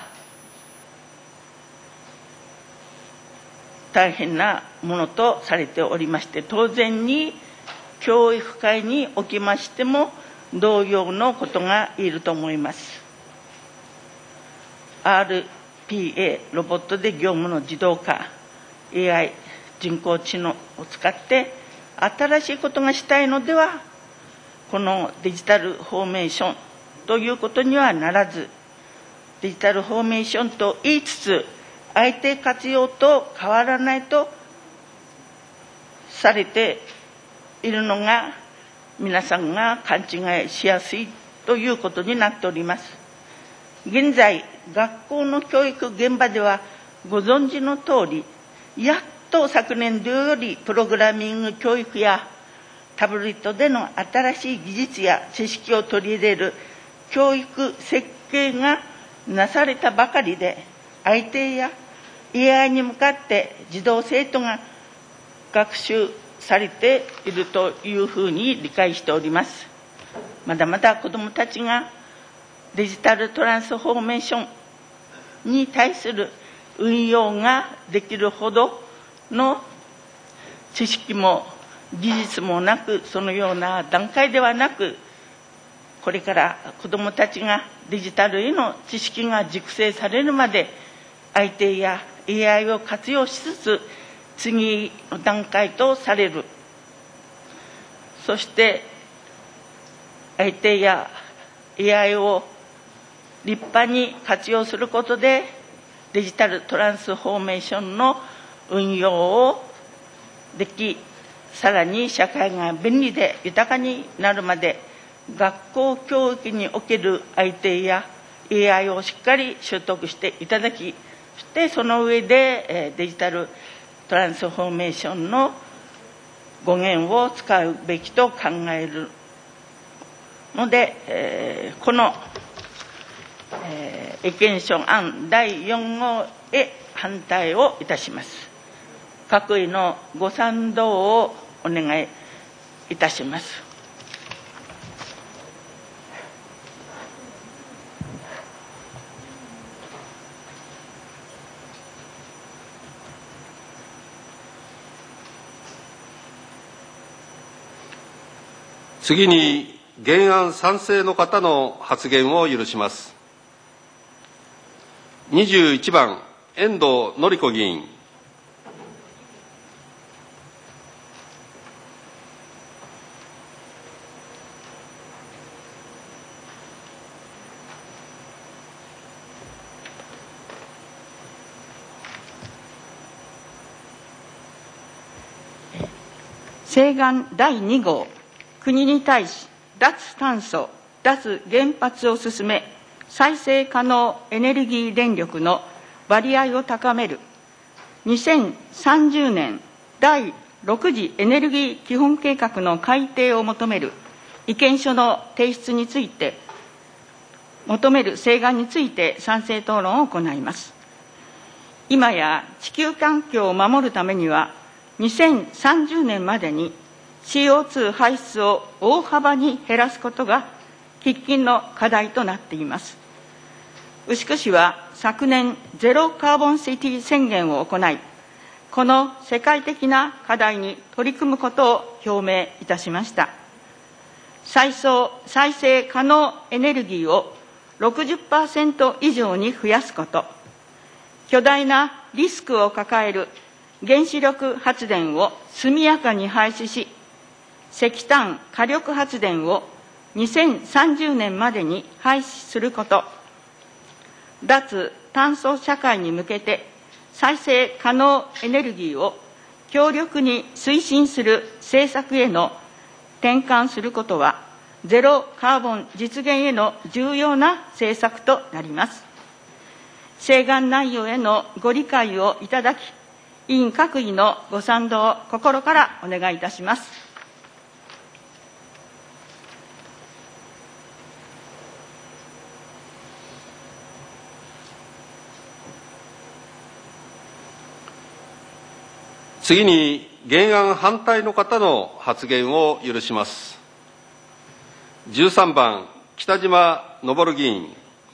大変なものとされておりまして、当然に教育界におきましても同様のことが言えると思います。RPA、ロボットで業務の自動化、AI、人工知能を使って新しいことがしたいのでは、このデジタルフォーメーションということにはならず、デジタルフォーメーションと言いつつ、IT 活用と変わらないとされているのが、皆さんが勘違いしやすいということになっております。現在、学校の教育現場ではご存知の通り、やっと昨年度よりプログラミング教育やタブレットでの新しい技術や知識を取り入れる教育設計がなされたばかりで、IT や AI に向かって児童生徒が学習されているというふうに理解しております。まだまだ子どもたちがデジタルトランスフォーメーションに対する運用ができるほどの知識も技術もなく、そのような段階ではなく、これから子どもたちがデジタルへの知識が熟成されるまで IT や AI を活用しつつ、次の段階とされる。そして IT や AI を立派に活用することで、デジタルトランスフォーメーションの運用をでき、さらに社会が便利で豊かになるまで、学校教育における IT や AI をしっかり習得していただき、そしてその上でデジタルトランスフォーメーションの語源を使うべきと考えるので、この意見書案第4号へ反対をいたします。各位のご賛同をお願いいたします。 次に原案賛成の方の発言を許します。21番、遠藤紀子議員。 請願第2号、国に対し脱炭素、脱原発を進め、再生可能エネルギー電力の割合を高める2030年第6次エネルギー基本計画の改定を求める意見書の提出について、求める請願について賛成討論を行います。今や地球環境を守るためには、2030年までに CO2 排出を大幅に減らすことが喫緊の課題となっています。牛久市は昨年ゼロカーボンシティ宣言を行い、この世界的な課題に取り組むことを表明いたしました。再生可能エネルギーを 60% 以上に増やすこと、巨大なリスクを抱える原子力発電を速やかに廃止し、石炭火力発電を2030年までに廃止すること、脱炭素社会に向けて再生可能エネルギーを強力に推進する政策への転換することは、ゼロカーボン実現への重要な政策となります。請願内容へのご理解をいただき、委員各位のご賛同を心からお願いいたします。 次に、原案反対の方の発言を許します。13番、北島昇議員。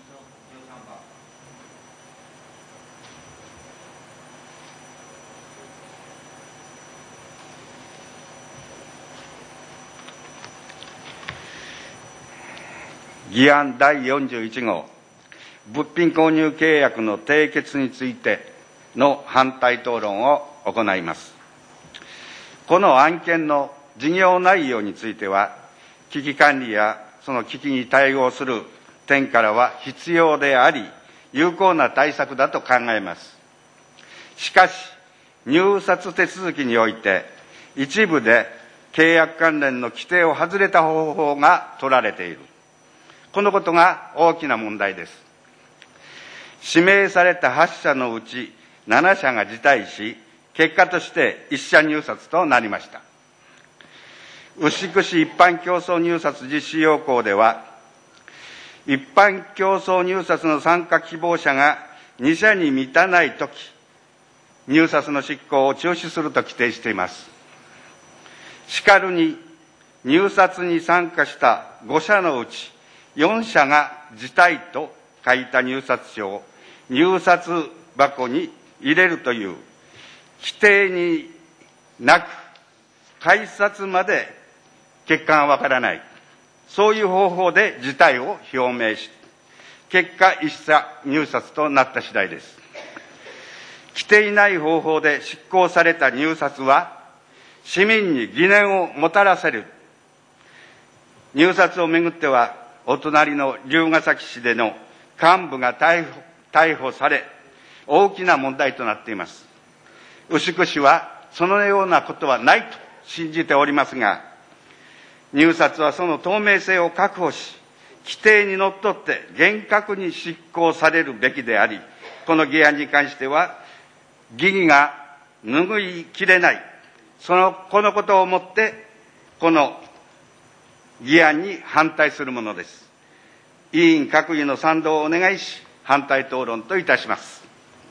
議案第41号、物品購入契約の締結についての反対討論を行います。この案件の事業内容については、危機管理やその危機に対応する点からは必要であり、有効な対策だと考えます。しかし、入札手続きにおいて、一部で契約関連の規定を外れた方法が取られている。このことが大きな問題です。指名された8社のうち7社が辞退し、結果として1社入札となりました。牛久市一般競争入札実施要項では、一般競争入札の参加希望者が2社に満たないとき、入札の執行を中止すると規定しています。しかるに、入札に参加した5社のうち4社が辞退と書いた入札書を入札箱に入れるという規定になく、改札まで結果がわからない、そういう方法で辞退を表明し、結果一社入札となった次第です。規定ない方法で執行された入札は、市民に疑念をもたらせる。入札をめぐっては、お隣の龍ケ崎市での幹部が逮捕され、大きな問題となっています。牛久市はそのようなことはないと信じておりますが、入札はその透明性を確保し、規定にのっとって厳格に執行されるべきであり、この議案に関しては、疑義が拭いきれない、このことをもって、この議案に反対するものです。委員各位の賛同をお願いし、反対討論といたします。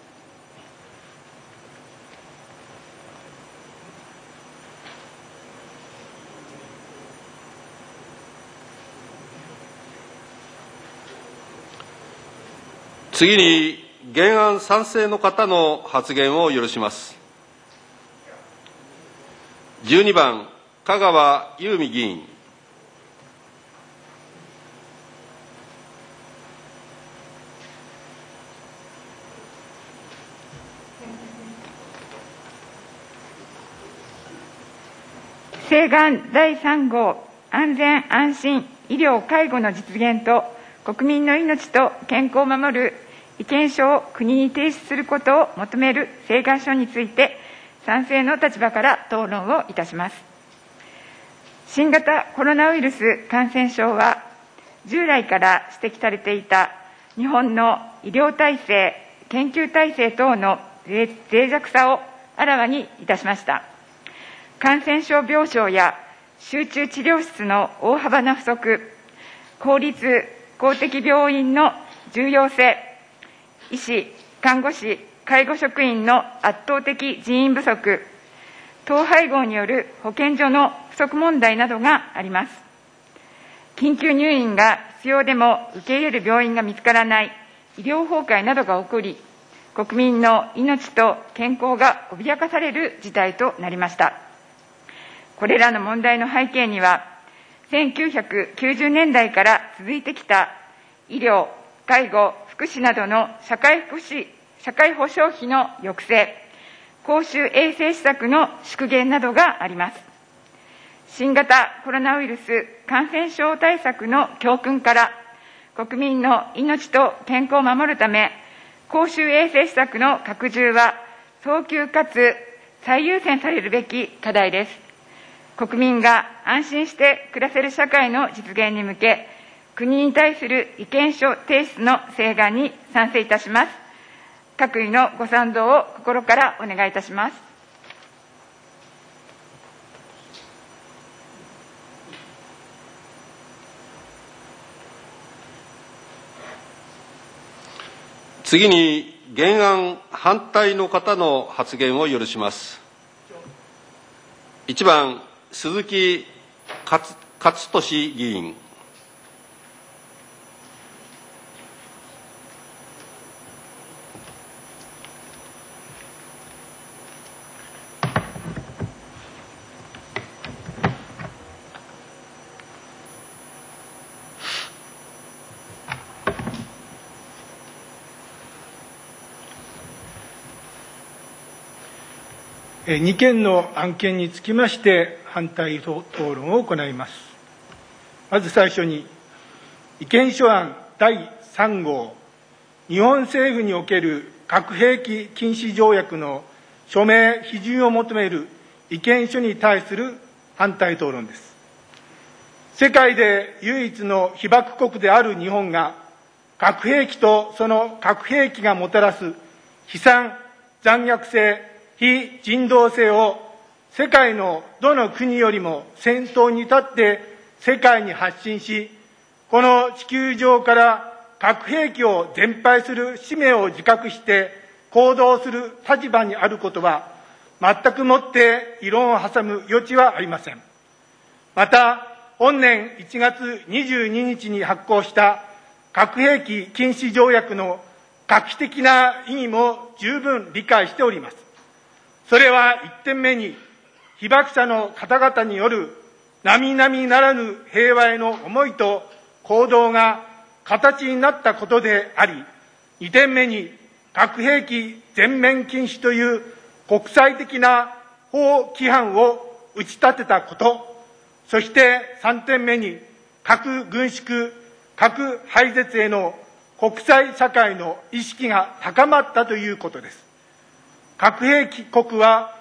次に、原案賛成の方の発言を許します。12番、香川優美議員。 請願第3号、安全安心医療介護の実現と国民の命と健康を守る意見書を国に提出することを求める請願書について、賛成の立場から討論をいたします。 新型コロナウイルス感染症は、従来から指摘されていた日本の医療体制、研究体制等の脆弱さをあらわにいたしました。感染症病床や集中治療室の大幅な不足、公立・公的病院の重要性、医師、看護師、介護職員の圧倒的人員不足、統廃合による保健所の不足問題などがあります。緊急入院が必要でも受け入れる病院が見つからない医療崩壊などが起こり、国民の命と健康が脅かされる事態となりました。これらの問題の背景には、1990年代から続いてきた医療、介護、福祉などの社会保障費の抑制、公衆衛生施策の縮減などがあります。新型コロナウイルス感染症対策の教訓から、国民の命と健康を守るため、公衆衛生施策の拡充は早急かつ最優先されるべき課題です。国民が安心して暮らせる社会の実現に向け、国に対する意見書提出の請願に賛成いたします。各位のご賛同を心からお願いいたします。 次に、原案反対の方の発言を許します。1番、鈴木勝利議員。 2件の案件につきまして反対討論を行います。まず最初に、意見書案第3号、日本政府における核兵器禁止条約の署名・批准を求める意見書に対する反対討論です。世界で唯一の被爆国である日本が、核兵器とその核兵器がもたらす悲惨、残虐性、非人道性を世界のどの国よりも先頭に立って世界に発信し、この地球上から核兵器を全廃する使命を自覚して行動する立場にあることは、全くもって異論を挟む余地はありません。また、本年1月22日に発効した核兵器禁止条約の画期的な意義も十分理解しております。それは1点目に、被爆者の方々による並々ならぬ平和への思いと行動が形になったことであり、2点目に、核兵器全面禁止という国際的な法規範を打ち立てたこと、そして3点目に、核軍縮、核廃絶への国際社会の意識が高まったということです。核兵器国は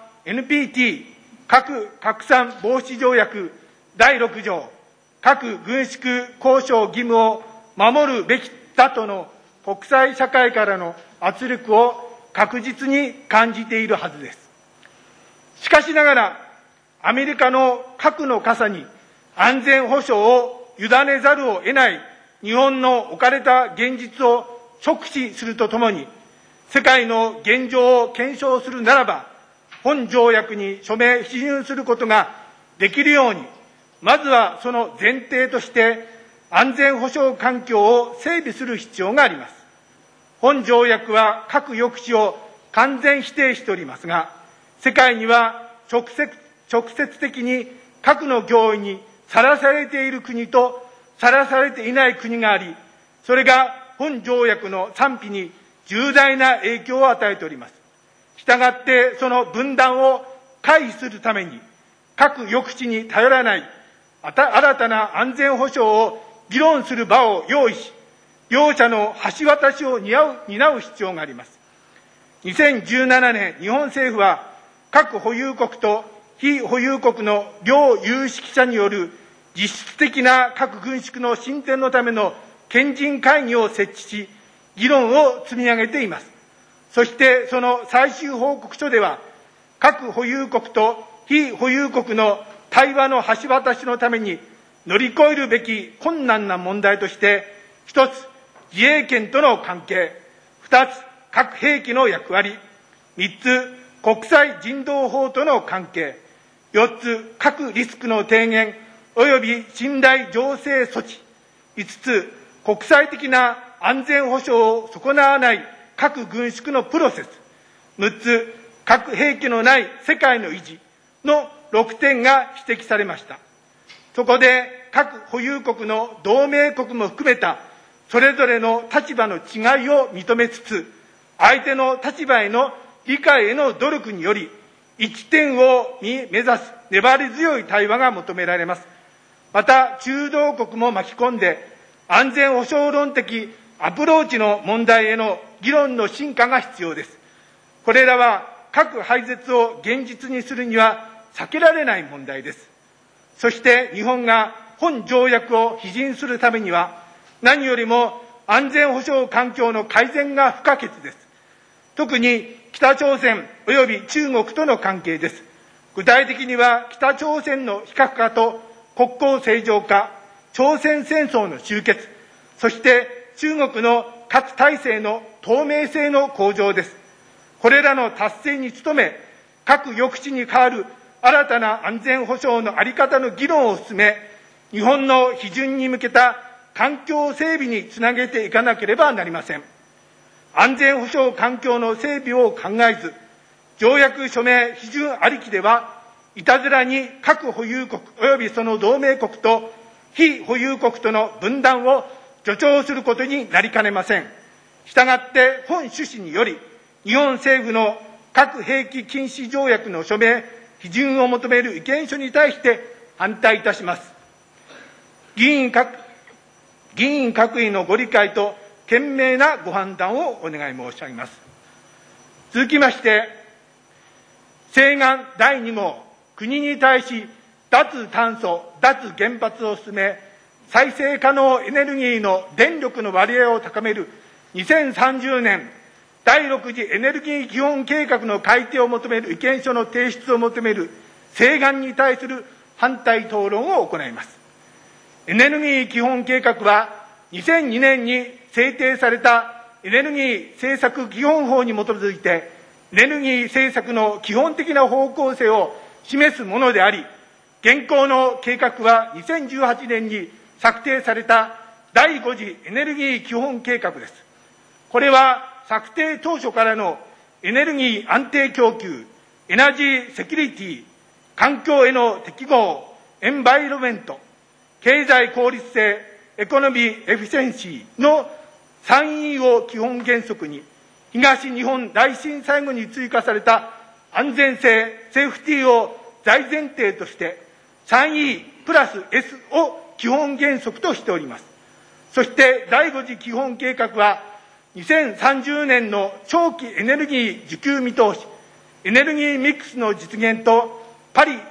NPT 核拡散防止条約第6条核軍縮交渉義務を守るべきだとの国際社会からの圧力を確実に感じているはずです。しかしながら、アメリカの核の傘に安全保障を委ねざるを得ない日本の置かれた現実を直視するとともに、世界の現状を検証するならば、本条約に署名・批准することができるように、まずはその前提として安全保障環境を整備する必要があります。本条約は核抑止を完全否定しておりますが、世界には直接的に核の脅威にさらされている国とさらされていない国があり、それが本条約の賛否に重大な影響を与えております。したがって、その分断を回避するために、核抑止に頼らない新たな安全保障を議論する場を用意し、両者の橋渡しを担う必要があります。2017年、日本政府は核保有国と非保有国の両有識者による実質的な核軍縮の進展のための賢人会議を設置し、議論を積み上げています。そしてその最終報告書では、核保有国と非保有国の対話の橋渡しのために乗り越えるべき困難な問題として、一つ、自衛権との関係、二つ、核兵器の役割、三つ、国際人道法との関係、四つ、核リスクの低減及び信頼醸成措置、五つ、国際的な安全保障を損なわない核軍縮のプロセス、6つ、核兵器のない世界の維持の6点が指摘されました。そこで核保有国の同盟国も含めたそれぞれの立場の違いを認めつつ、相手の立場への理解への努力により、一点を目指す粘り強い対話が求められます。また、中道国も巻き込んで、安全保障論的アプローチの問題への議論の進化が必要です。これらは核廃絶を現実にするには避けられない問題です。そして日本が本条約を批准するためには、何よりも安全保障環境の改善が不可欠です。特に北朝鮮及び中国との関係です。具体的には北朝鮮の非核化と国交正常化、朝鮮戦争の終結、そして中国の核体制の透明性の向上です。これらの達成に努め、核抑止に代わる新たな安全保障の在り方の議論を進め、日本の批准に向けた環境整備につなげていかなければなりません。安全保障環境の整備を考えず、条約署名批准ありきでは、いたずらに核保有国及びその同盟国と非保有国との分断を助長することになりかねません。したがって本趣旨により、日本政府の核兵器禁止条約の署名、批准を求める意見書に対して反対いたします。議員各位のご理解と賢明なご判断をお願い申し上げます。続きまして、西岸第2号、国に対し脱炭素、脱原発を進め、再生可能エネルギーの電力の割合を高める2030年第6次エネルギー基本計画の改定を求める意見書の提出を求める請願に対する反対討論を行います。エネルギー基本計画は2002年に制定されたエネルギー政策基本法に基づいて、エネルギー政策の基本的な方向性を示すものであり、現行の計画は2018年に策定された第5次エネルギー基本計画です。これは策定当初からのエネルギー安定供給、エナジーセキュリティ、環境への適合、エンバイロメント、経済効率性、エコノミーエフィシェンシーの3 E を基本原則に、東日本大震災後に追加された安全性、セーフティーを大前提として、3E プラス S を基本原則としております。そして第5次基本計画は、2030年の長期エネルギー需給見通し、エネルギーミックスの実現とパリ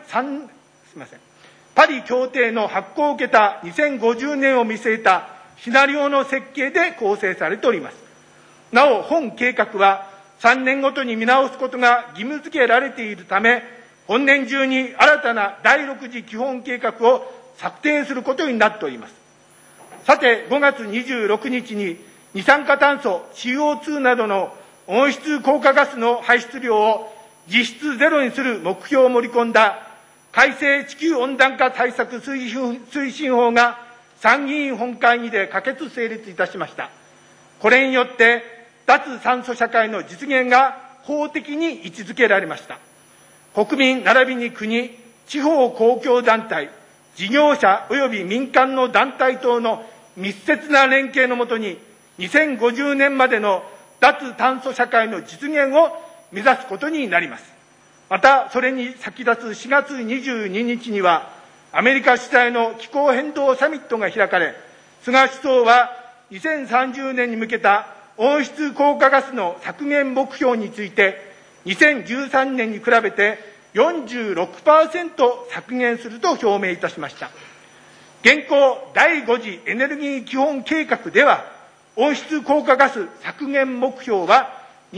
協定の発効を受けた2050年を見据えたシナリオの設計で構成されております。なお、本計画は3年ごとに見直すことが義務付けられているため、本年中に新たな第6次基本計画を策定することになっております。さて、5月26日に二酸化炭素 CO2 などの温室効果ガスの排出量を実質ゼロにする目標を盛り込んだ改正地球温暖化対策推進法が参議院本会議で可決成立いたしました。これによって脱炭素社会の実現が法的に位置づけられました。国民並びに国、地方公共団体、事業者及び民間の団体等の密接な連携のもとに、2050年までの脱炭素社会の実現を目指すことになります。また、それに先立つ4月22日には、アメリカ主催の気候変動サミットが開かれ、菅首相は2030年に向けた温室効果ガスの削減目標について、2013年に比べて 46% 削減すると表明いたしました。現行第5次エネルギー基本計画では、温室効果ガス削減目標は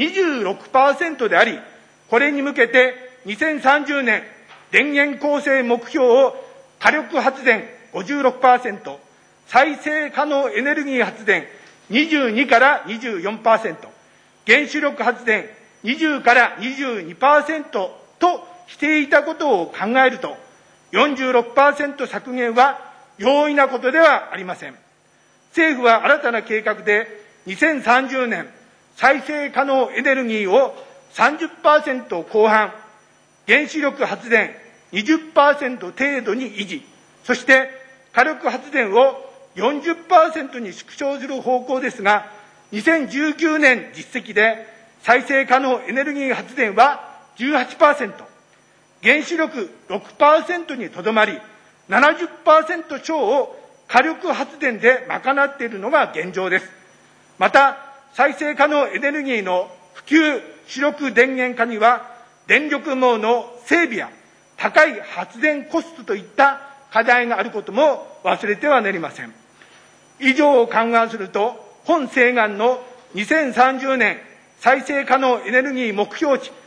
26% であり、これに向けて2030年電源構成目標を火力発電 56%、再生可能エネルギー発電22から24%、原子力発電20から22% としていたことを考えると、46% 削減は容易なことではありません。政府は新たな計画で2030年再生可能エネルギーを 30% 後半、原子力発電 20% 程度に維持、そして火力発電を 40% に縮小する方向ですが、2019年実績で再生可能エネルギー発電は 18%、原子力 6% にとどまり、70% 超を火力発電で賄っているのが現状です。また、再生可能エネルギーの普及主力電源化には、電力網の整備や高い発電コストといった課題があることも忘れてはなりません。以上を勘案すると、本請願の2030年再生可能エネルギー目標値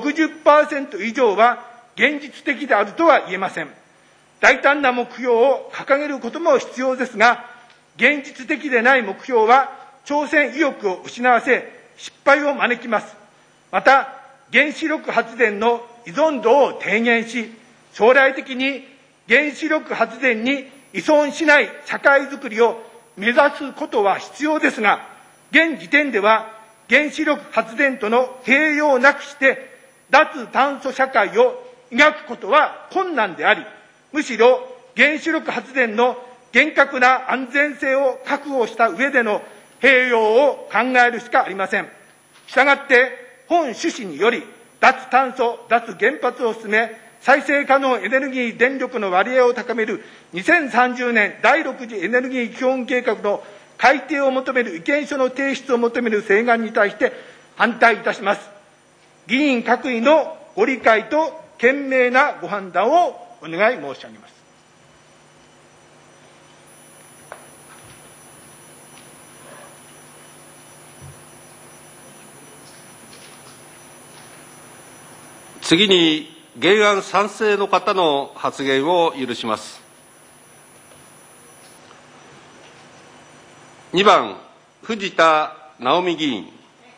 60% 以上は現実的であるとは言えません。大胆な目標を掲げることも必要ですが、現実的でない目標は挑戦意欲を失わせ、失敗を招きます。また、原子力発電の依存度を低減し、将来的に原子力発電に依存しない社会づくりを目指すことは必要ですが、現時点では原子力発電との併用なくして脱炭素社会を描くことは困難であり、むしろ原子力発電の厳格な安全性を確保した上での併用を考えるしかありません。したがって、本趣旨により、脱炭素、脱原発を進め、再生可能エネルギー電力の割合を高める2030年第6次エネルギー基本計画の改定を求める意見書の提出を求める請願に対して反対いたします。議員各位のご理解と賢明なご判断をお願い申し上げます。 次に、原案賛成の方の発言を許します。2番、藤田直美議員。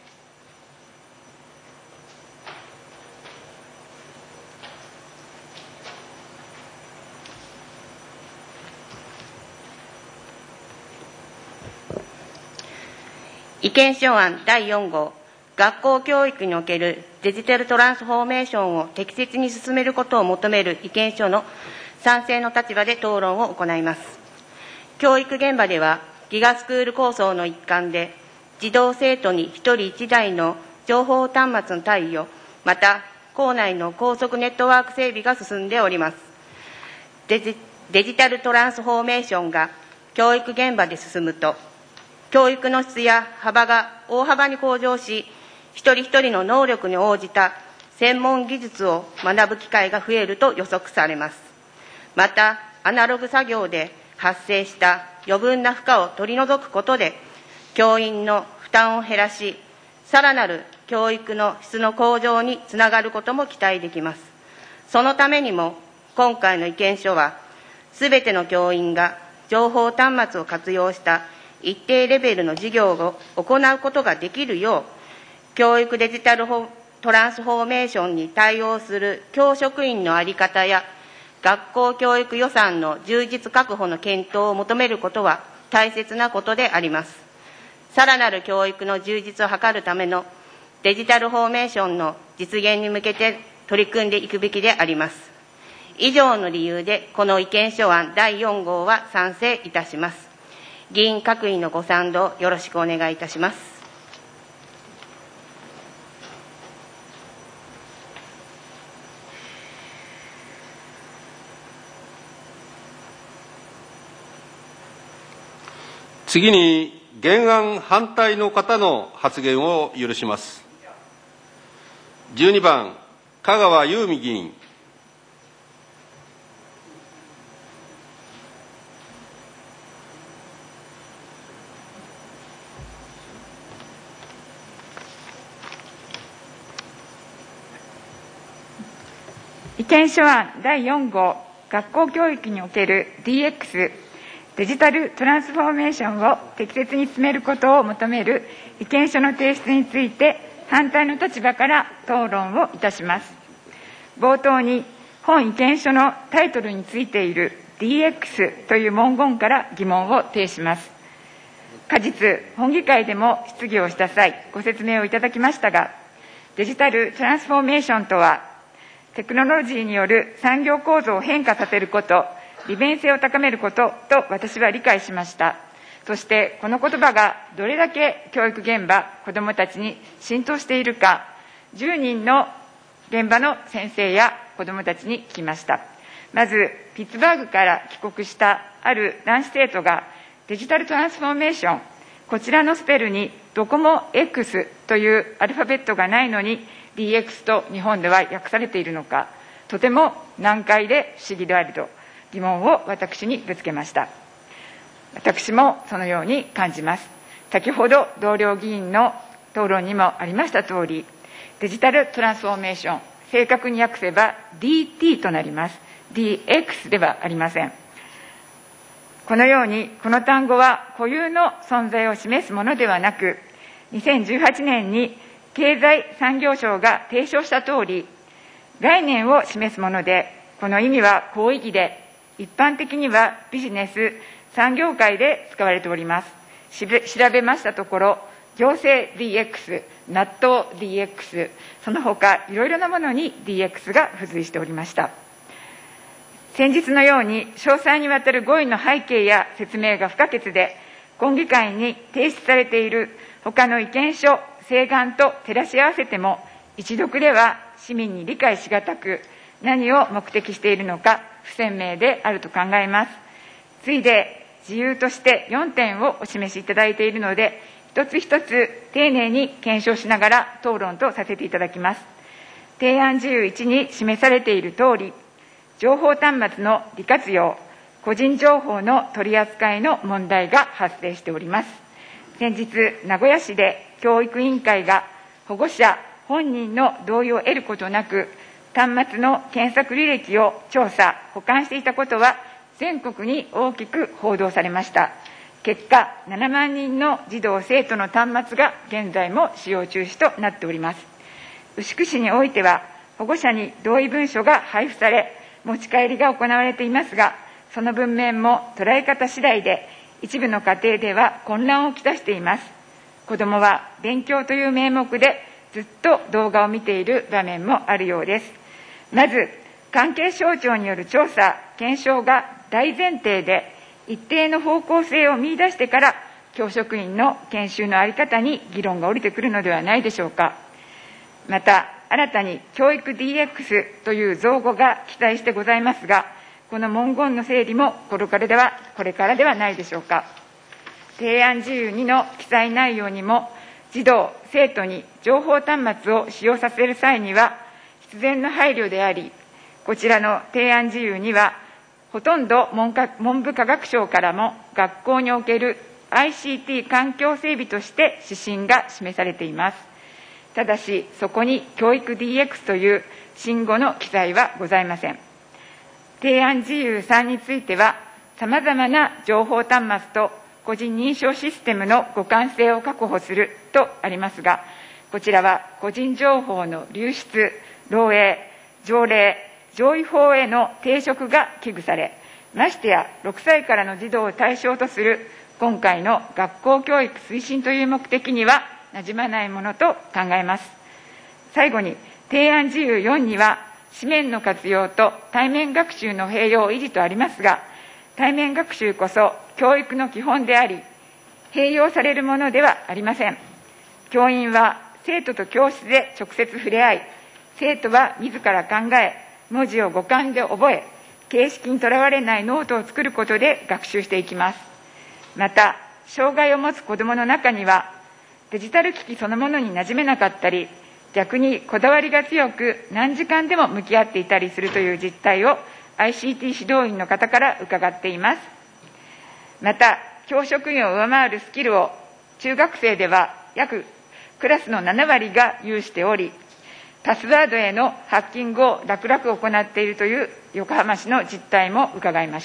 意見書案第4号、学校教育におけるデジタルトランスフォーメーションを適切に進めることを求める意見書の賛成の立場で討論を行います。教育現場では、ギガスクール構想の一環で、児童生徒に1人1台の情報端末の貸与、また、校内の高速ネットワーク整備が進んでおります。デジタルトランスフォーメーションが教育現場で進むと、教育の質や幅が大幅に向上し、一人一人の能力に応じた専門技術を学ぶ機会が増えると予測されます。また、アナログ作業で発生した余分な負荷を取り除くことで、教員の負担を減らし、さらなる教育の質の向上につながることも期待できます。そのためにも、今回の意見書は、すべての教員が情報端末を活用した一定レベルの授業を行うことができるよう、教育デジタルトランスフォーメーションに対応する教職員の在り方や、学校教育予算の充実確保の検討を求めることは大切なことであります。さらなる教育の充実を図るためのデジタルフォーメーションの実現に向けて取り組んでいくべきであります。以上の理由で、この意見書案第4号は賛成いたします。議員各位のご賛同よろしくお願いいたします。 次に、原案反対の方の発言を許します。12番、 香川優美議員。 意見書案第4号、学校教育における DX、デジタルトランスフォーメーションを適切に進めることを求める意見書の提出について、反対の立場から討論をいたします。冒頭に、本意見書のタイトルについている DX という文言から疑問を呈します。過日、本議会でも質疑をした際、ご説明をいただきましたが、デジタルトランスフォーメーションとは、テクノロジーによる産業構造を変化させること、利便性を高めることと私は理解しました。そしてこの言葉がどれだけ教育現場、子どもたちに浸透しているか、10人の現場の先生や子どもたちに聞きました。まず、ピッツバーグから帰国したある男子生徒が、デジタルトランスフォーメーション、こちらのスペルにどこも X というアルファベットがないのに、DX と日本では訳されているのか、とても難解で不思議であると疑問を私にぶつけました。私もそのように感じます。先ほど同僚議員の討論にもありましたとおり、デジタルトランスフォーメーション、正確に訳せば DT となります。DX ではありません。このように、この単語は固有の存在を示すものではなく、2018年に経済産業省が提唱したとおり、概念を示すもので、この意味は広義で、一般的にはビジネス、産業界で使われております。調べましたところ、行政 DX、納豆 DX、その他いろいろなものに DX が付随しておりました。先日のように、詳細にわたる語彙の背景や説明が不可欠で、今議会に提出されている他の意見書、請願と照らし合わせても、一読では市民に理解しがたく、何を目的しているのか不鮮明であると考えます。次いで自由として4点をお示しいただいているので、一つ一つ丁寧に検証しながら討論とさせていただきます。提案11に示されているとおり、情報端末の利活用、個人情報の取り扱いの問題が発生しております。先日、名古屋市で教育委員会が保護者本人の同意を得ることなく、端末の検索履歴を調査、保管していたことは全国に大きく報道されました。結果、7万人の児童・生徒の端末が現在も使用中止となっております。牛久市においては、保護者に同意文書が配布され、持ち帰りが行われていますが、その文面も捉え方次第で、一部の家庭では混乱をきたしています。子どもは勉強という名目でずっと動画を見ている場面もあるようです。まず、関係省庁による調査・検証が大前提で、一定の方向性を見出してから、教職員の研修の在り方に議論が降りてくるのではないでしょうか。また、新たに教育 DX という造語が記載してございますが、この文言の整理もこれからではないでしょうか。提案12の記載内容にも、児童・生徒に情報端末を使用させる際には、必然の配慮であり、こちらの提案12は、ほとんど文部科学省からも学校における ICT 環境整備として指針が示されています。ただし、そこに教育 DX という新語の記載はございません。提案13については、さまざまな情報端末と個人認証システムの互換性を確保するとありますが、こちらは個人情報の流出、漏洩、条例、上位法への抵触が危惧され、ましてや6歳からの児童を対象とする今回の学校教育推進という目的にはなじまないものと考えます。最後に、提案14には、紙面の活用と対面学習の併用維持とありますが、対面学習こそ教育の基本であり、併用されるものではありません。教員は生徒と教室で直接触れ合い、生徒は自ら考え、文字を五感で覚え、形式にとらわれないノートを作ることで学習していきます。また、障害を持つ子どもの中には、デジタル機器そのものに馴染めなかったり、 逆にこだわりが強く、何時間でも向き合っていたりするという実態を ICT 指導員の方から伺っています。また、教職員を上回るスキルを中学生では約クラスの7割が有しており、パスワードへのハッキングを楽々行っているという横浜市の実態も伺いました。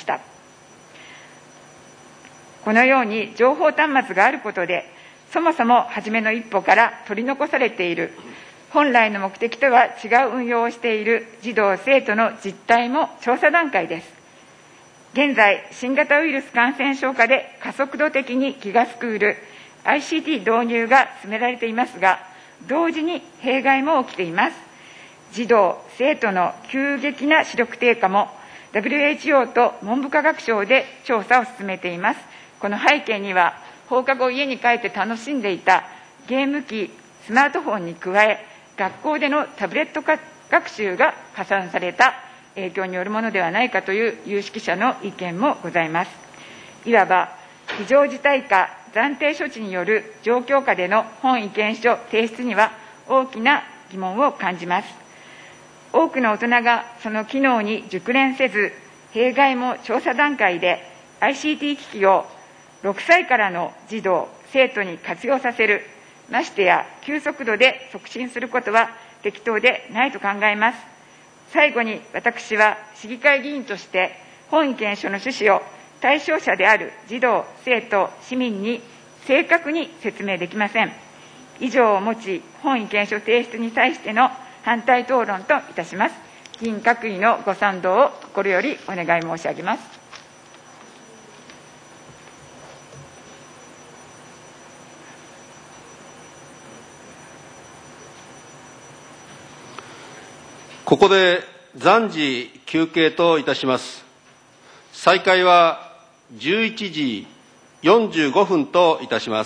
このように情報端末があることで、そもそも初めの一歩から取り残されている、本来の目的とは違う運用をしている児童・生徒の実態も調査段階です。現在、新型ウイルス感染症下で加速度的に気がスクール、ICT 導入が進められていますが、同時に弊害も起きています。児童・生徒の急激な視力低下も WHO と文部科学省で調査を進めています。この背景には、放課後家に帰って楽しんでいたゲーム機、スマートフォンに加え、学校でのタブレット学習が加算された影響によるものではないかという有識者の意見もございます。いわば非常事態下、暫定処置による状況下での本意見書提出には大きな疑問を感じます。多くの大人がその機能に熟練せず、弊害も調査段階で ICT 機器を6歳からの児童・生徒に活用させる、ましてや急速度で促進することは適当でないと考えます。最後に私は市議会議員として本意見書の趣旨を対象者である児童・生徒・市民に正確に説明できません。以上をもち、本意見書提出に対しての反対討論といたします。議員各位のご賛同を心よりお願い申し上げます。 ここで暫時休憩といたします。再開は11時45分といたします。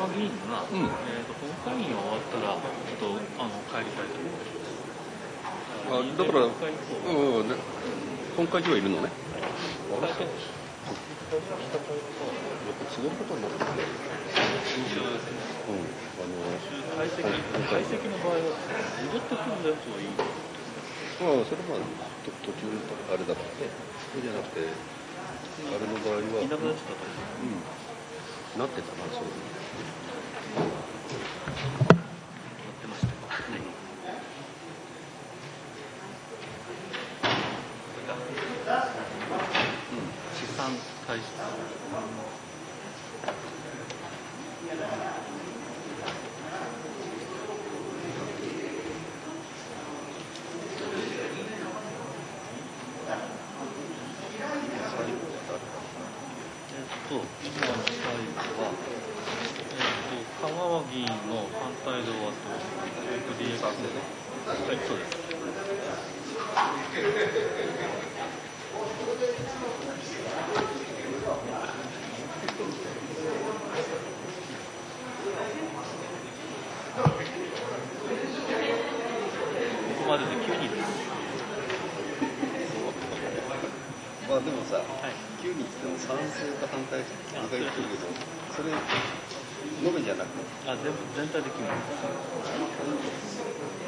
川議員が、本会議が終わったら、ちょっと帰りたいと思います。 だから、本会議はいるのね。告げることになってるね。 退席の場合は、戻ってくるやつはいいの？ それは途中あれだからね。そうじゃなくて、あれの場合は。いなくなっちゃった。なってたな、そういう。なってましたか。 資産退出。今の最後は、香川議員の反対で終わってます。DX ね。はい、そうです。ここまでで9人です。 でもさ、9人っても賛成か反対か意外と言うけど、それ、のみじゃなくて。 全体で9人です。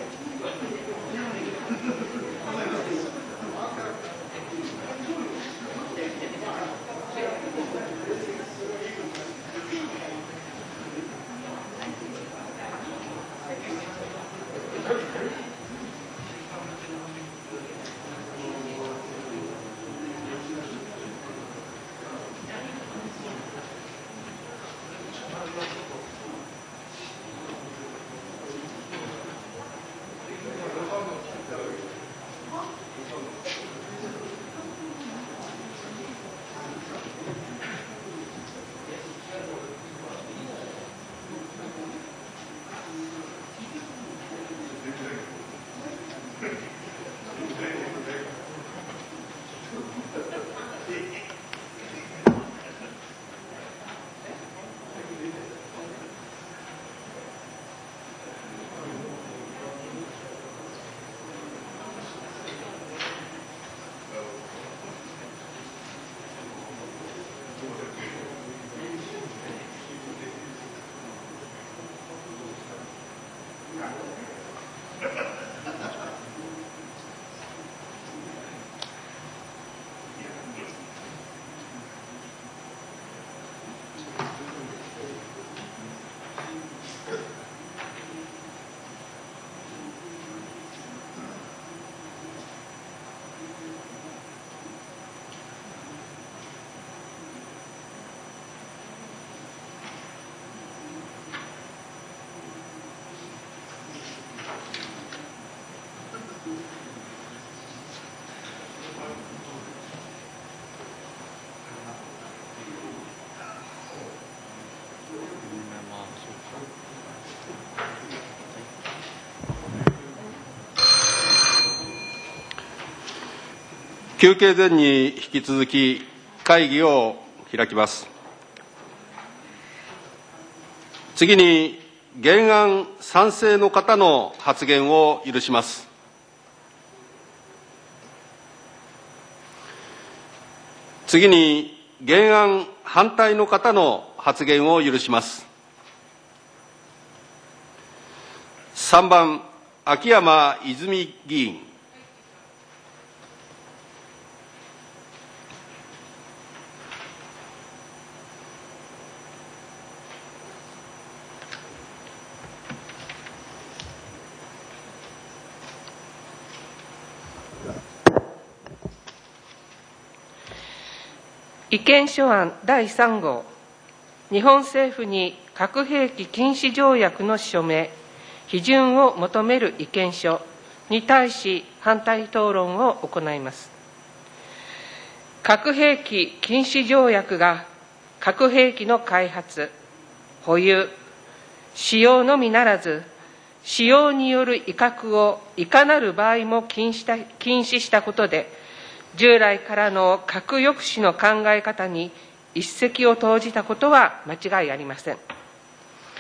休憩前に引き続き会議を開きます。次に原案賛成の方の発言を許します。次に原案反対の方の発言を許します。3番、秋山泉議員。 意見書案第3号、日本政府に核兵器禁止条約の署名、批准を求める意見書に対し反対討論を行います。核兵器禁止条約が核兵器の開発、保有、使用のみならず、使用による威嚇をいかなる場合も禁止したことで、従来からの核抑止の考え方に一石を投じたことは間違いありません。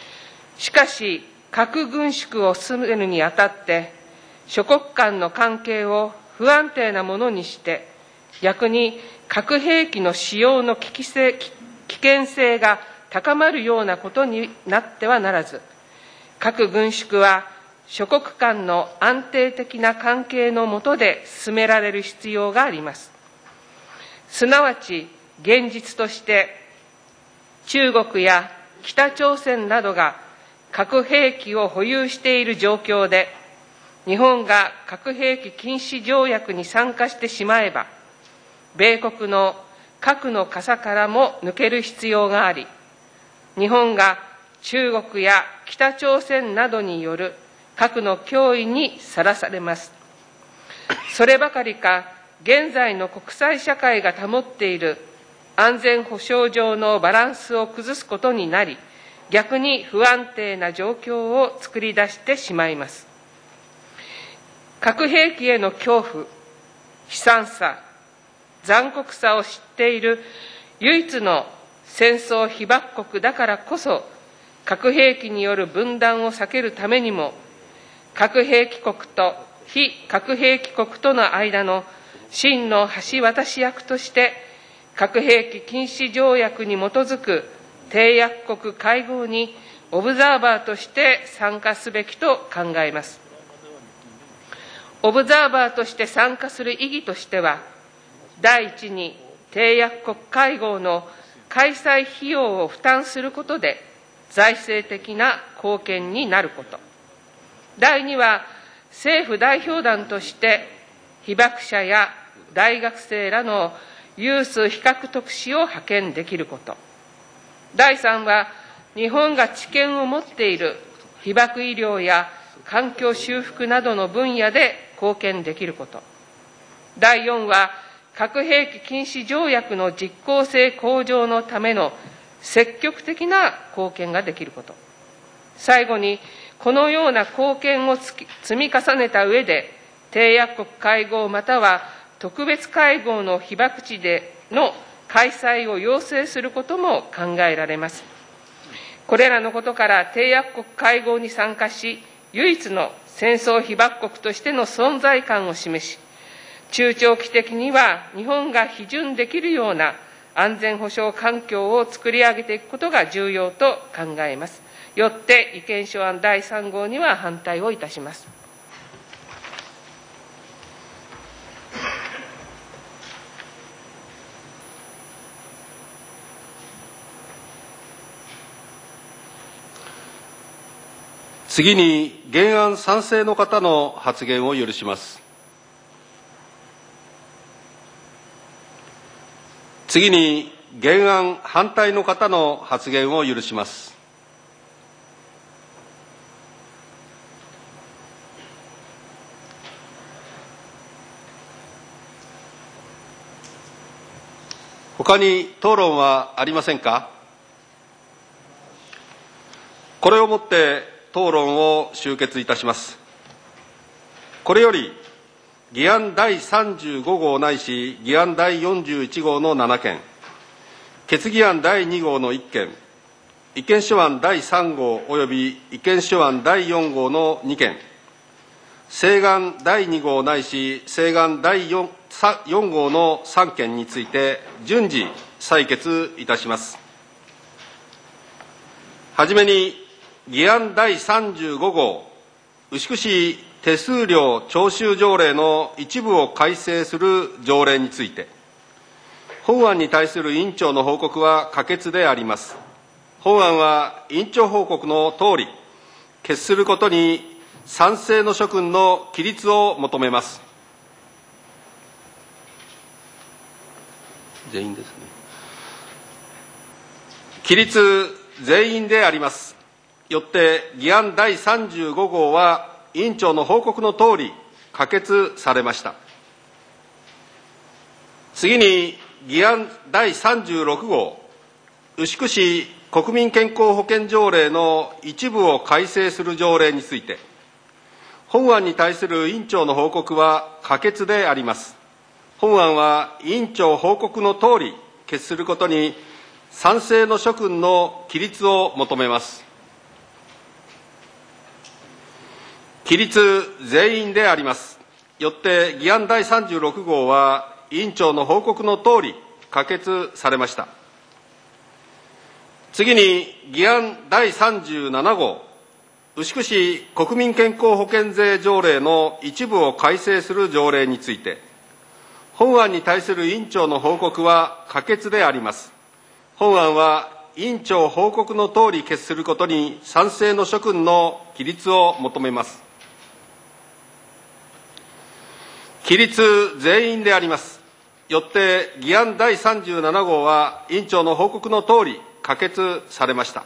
しかし、核軍縮を進めるにあたって、諸国間の関係を不安定なものにして、逆に核兵器の使用の危険性が高まるようなことになってはならず、核軍縮は諸国間の安定的な関係の下で進められる必要があります。すなわち、現実として、中国や北朝鮮などが核兵器を保有している状況で、日本が核兵器禁止条約に参加してしまえば、米国の核の傘からも抜ける必要があり、日本が中国や北朝鮮などによる核の脅威にさらされます。そればかりか、現在の国際社会が保っている安全保障上のバランスを崩すことになり、逆に不安定な状況を作り出してしまいます。核兵器への恐怖、悲惨さ、残酷さを知っている唯一の戦争被爆国だからこそ、核兵器による分断を避けるためにも、核兵器国と非核兵器国との間の真の橋渡し役として、核兵器禁止条約に基づく締約国会合にオブザーバーとして参加すべきと考えます。オブザーバーとして参加する意義としては、第一に締約国会合の開催費用を負担することで財政的な貢献になること。第二は、政府代表団として被爆者や大学生らのユース非核特使を派遣できること。第三は、日本が知見を持っている被爆医療や環境修復などの分野で貢献できること。第四は、核兵器禁止条約の実効性向上のための積極的な貢献ができること。最後に、このような貢献を積み重ねた上で、締約国会合または特別会合の被爆地での開催を要請することも考えられます。これらのことから締約国会合に参加し、唯一の戦争被爆国としての存在感を示し、中長期的には日本が批准できるような安全保障環境を作り上げていくことが重要と考えます。よって意見書案第3号には反対をいたします。 次に原案賛成の方の発言を許します。次に原案反対の方の発言を許します。他に討論はありませんか。これをもって討論を終結いたします。これより議案第35号ないし議案第41号の7件、決議案第2号の1件、意見書案第3号及び意見書案第4号の2件、請願第2号ないし請願第 4号の3件について順次採決いたします。はじめに議案第35号、牛久市手数料徴収条例の一部を改正する条例について、本案に対する委員長の報告は可決であります。本案は委員長報告のとおり、決することに賛成の諸君の起立を求めます。全員ですね。起立全員であります。よって議案第35号は委員長の報告のとおり可決されました。次に議案第36号、牛久市国民健康保険条例の一部を改正する条例について、本案に対する委員長の報告は可決であります。本案は委員長報告のとおり決することに賛成の諸君の起立を求めます。 起立全員であります。よって議案第36号は委員長の報告のとおり可決されました。次に議案第37号、牛久市国民健康保険税条例の一部を改正する条例について、本案に対する委員長の報告は可決であります。本案は委員長報告のとおり決することに賛成の諸君の起立を求めます。起立全員であります。よって議案第37号は委員長の報告のとおり可決されました。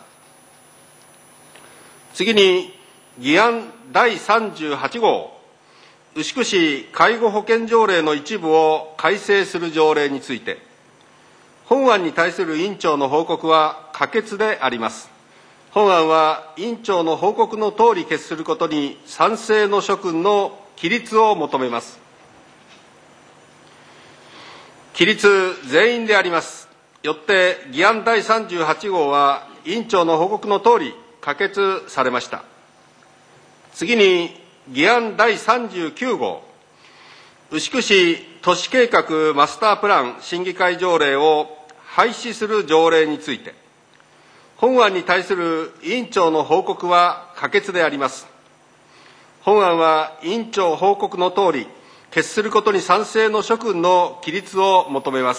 次に議案第38号、牛久市介護保険条例の一部を改正する条例について、本案に対する委員長の報告は可決であります。本案は委員長の報告のとおり決することに賛成の諸君の起立を求めます。起立全員であります。よって議案第38号は委員長の報告のとおり可決されました。次に議案第39号、牛久市都市計画マスタープラン審議会条例を廃止する条例について、本案に対する委員長の報告は可決であります。本案は委員長報告のとおり決することに賛成の諸君の起立を求めます。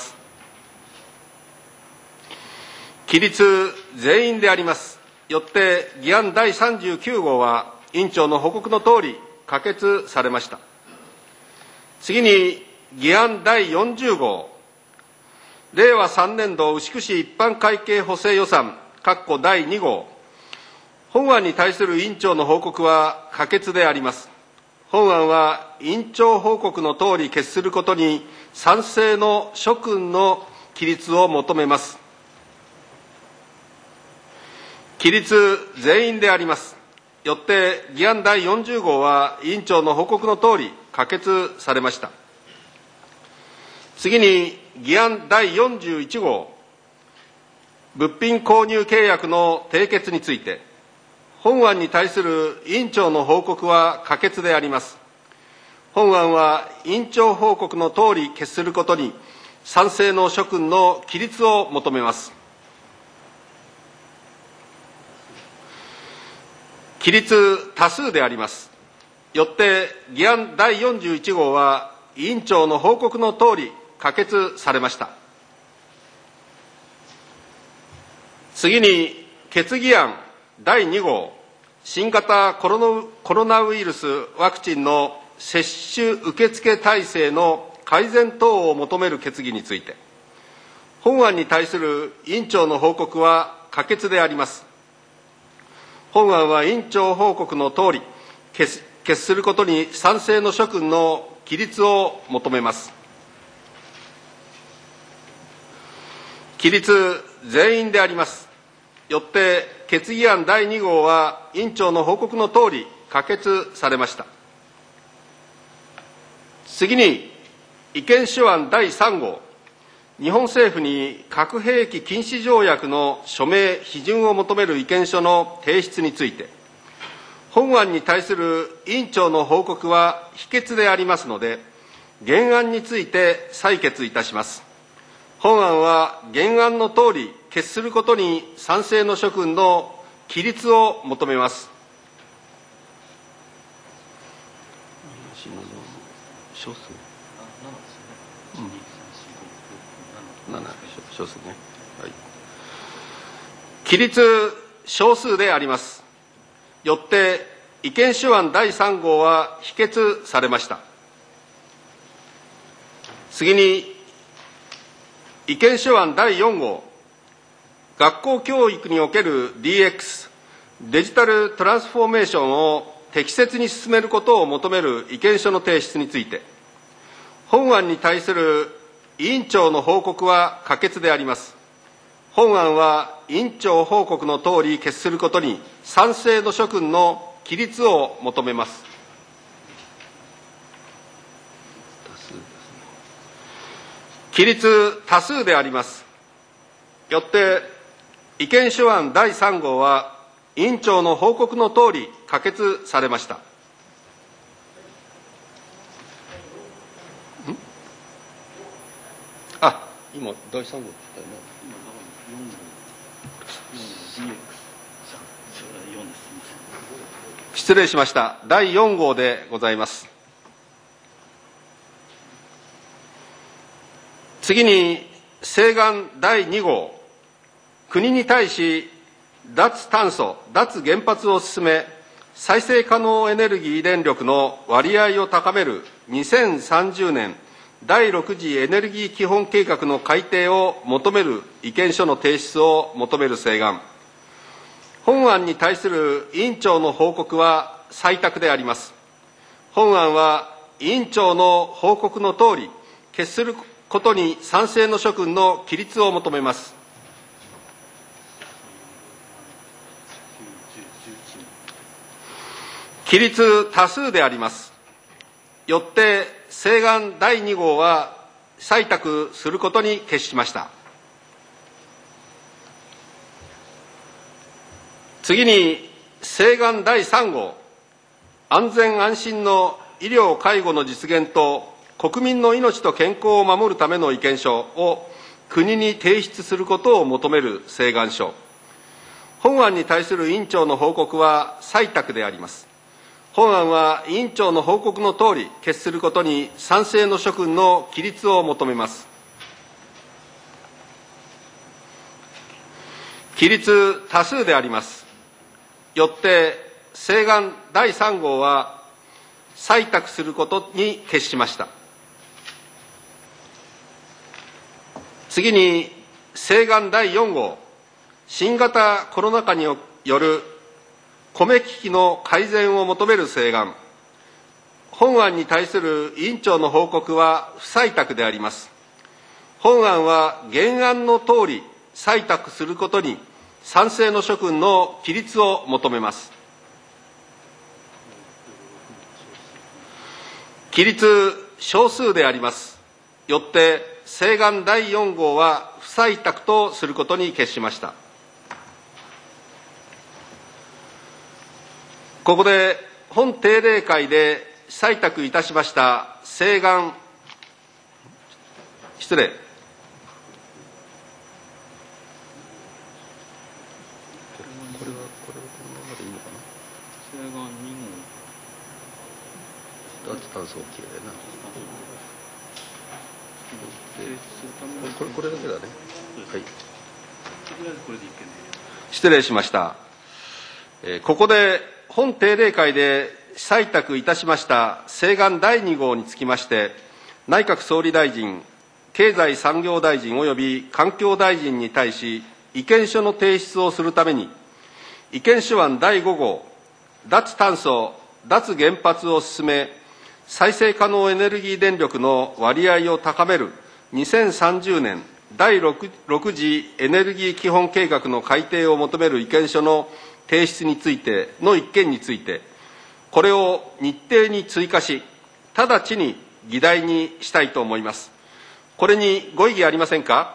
起立全員であります。よって議案第39号は委員長の報告のとおり可決されました。次に議案第40号、令和3年度牛久市一般会計補正予算第2号、本案に対する委員長の報告は可決であります。本案は委員長報告のとおり決することに賛成の諸君の起立を求めます。起立全員であります。よって議案第40号は委員長の報告のとおり可決されました。次に議案第41号、物品購入契約の締結について、本案に対する委員長の報告は可決であります。本案は委員長報告のとおり決することに賛成の諸君の起立を求めます。起立多数であります。よって議案第41号は委員長の報告のとおり可決されました。次に決議案第2号、新型コロナウイルスワクチンの接種受付体制の改善等を求める決議について、本案に対する委員長の報告は可決であります。本案は委員長報告のとおり決することに賛成の諸君の起立を求めます。起立全員であります。よって決議案第2号は委員長の報告のとおり可決されました。次に意見書案第3号、日本政府に核兵器禁止条約の署名・批准を求める意見書の提出について、本案に対する委員長の報告は否決でありますので、原案について採決いたします。本案は原案のとおり決することに賛成の諸君の起立を求めます。少数ね。はい。起立少数であります。よって意見書案第3号は否決されました。次に意見書案第4号、学校教育における DX デジタルトランスフォーメーションを適切に進めることを求める意見書の提出について、本案に対する委員長の報告は可決であります。本案は委員長報告のとおり決することに賛成の諸君の起立を求めます。起立多数であります。よって意見書案第3号は委員長の報告のとおり可決されました。 今、第3号って言ったよね。失礼しました。第4号でございます。次に、請願第2号。国に対し、脱炭素、脱原発を進め、再生可能エネルギー電力の割合を高める2030年第6次エネルギー基本計画の改定を求める意見書の提出を求める請願。本案に対する委員長の報告は採択であります。本案は委員長の報告のとおり、決することに賛成の諸君の起立を求めます。起立多数であります。よって、請願第2号は採択することに決しました。次に、請願第3号、安全安心の医療・介護の実現と国民の命と健康を守るための意見書を国に提出することを求める請願書。本案に対する委員長の報告は採択であります。本案は委員長の報告のとおり決することに賛成の諸君の起立を求めます。起立多数であります。よって、請願第3号は採択することに決しました。次に、請願第4号、新型コロナ禍による米危機の改善を求める請願。本案に対する委員長の報告は不採択であります。本案は原案のとおり採択することに賛成の諸君の起立を求めます。起立少数であります。よって、請願第4号は不採択とすることに決しました。ここで本定例会で採択いたしました請願、失礼。これはこのままでいいのかな。請願2号。脱炭素 OK だよな。これだけだね。はい。失礼しました。ここで本定例会で採択いたしました請願第2号につきまして、内閣総理大臣、経済産業大臣及び環境大臣に対し、意見書の提出をするために、意見書案第5号、脱炭素、脱原発を進め、再生可能エネルギー電力の割合を高める2030年第 6次エネルギー基本計画の改定を求める意見書の提出についての一件について、これを日程に追加し、直ちに議題にしたいと思います。これにご異議ありませんか。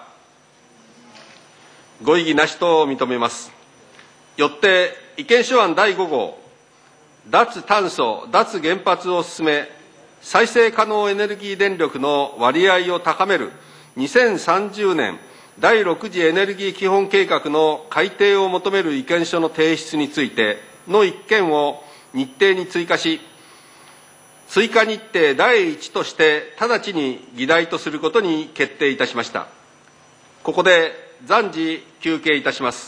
ご異議なしと認めます。よって、意見書案第5号、脱炭素、脱原発を進め、再生可能エネルギー電力の割合を高める2030年第6次エネルギー基本計画の改定を求める意見書の提出についての一件を日程に追加し、追加日程第1として直ちに議題とすることに決定いたしました。ここで暫時休憩いたします。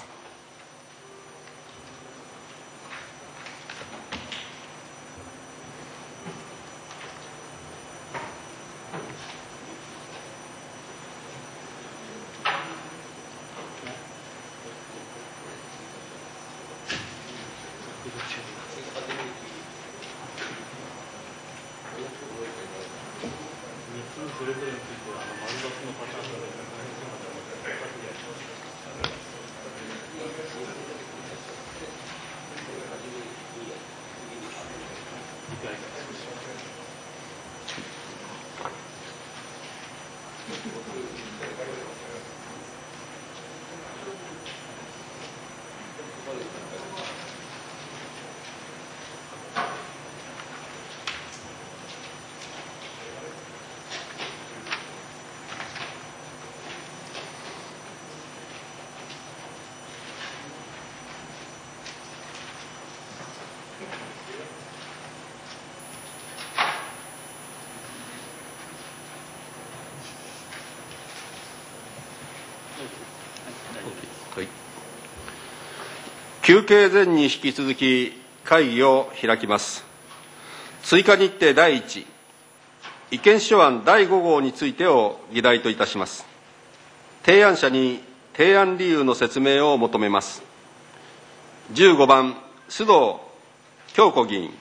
休憩前に引き続き会議を開きます。追加日程第1、意見書案第5号についてを議題といたします。提案者に提案理由の説明を求めます。15番、須藤京子議員。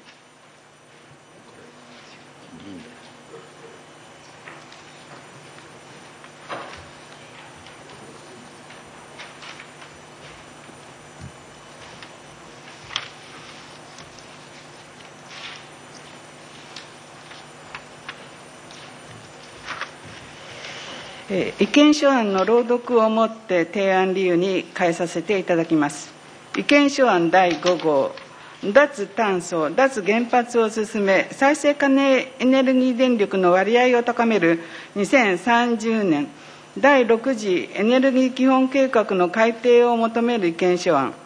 意見書案の朗読をもって提案理由に変えさせていただきます。意見書案第5号、脱炭素・脱原発を進め、再生可能エネルギー電力の割合を高める2030年第6次エネルギー基本計画の改定を求める意見書案。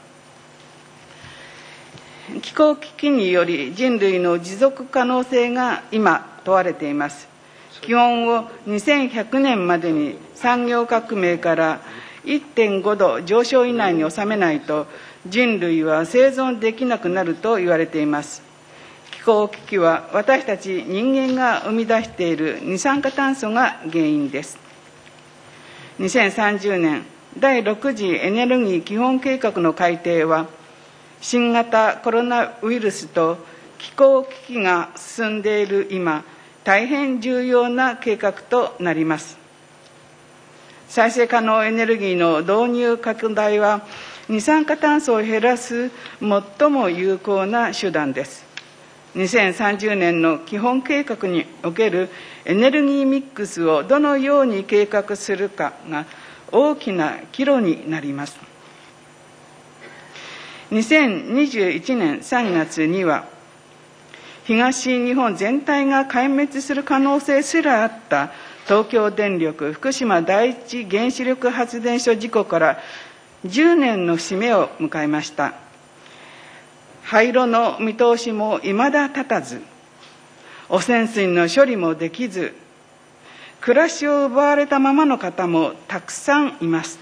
気候危機により人類の持続可能性が今問われています。気温を2100年までに産業革命から 1.5 度上昇以内に収めないと人類は生存できなくなると言われています。気候危機は私たち人間が生み出している二酸化炭素が原因です。2030年第6次エネルギー基本計画の改定は、新型コロナウイルスと気候危機が進んでいる今、大変重要な計画となります。再生可能エネルギーの導入拡大は、二酸化炭素を減らす最も有効な手段です。2030年の基本計画におけるエネルギーミックスをどのように計画するかが大きな岐路になります。2021年3月には、東日本全体が壊滅する可能性すらあった東京電力福島第一原子力発電所事故から10年の節目を迎えました。廃炉の見通しも未だ立たず、汚染水の処理もできず、暮らしを奪われたままの方もたくさんいます。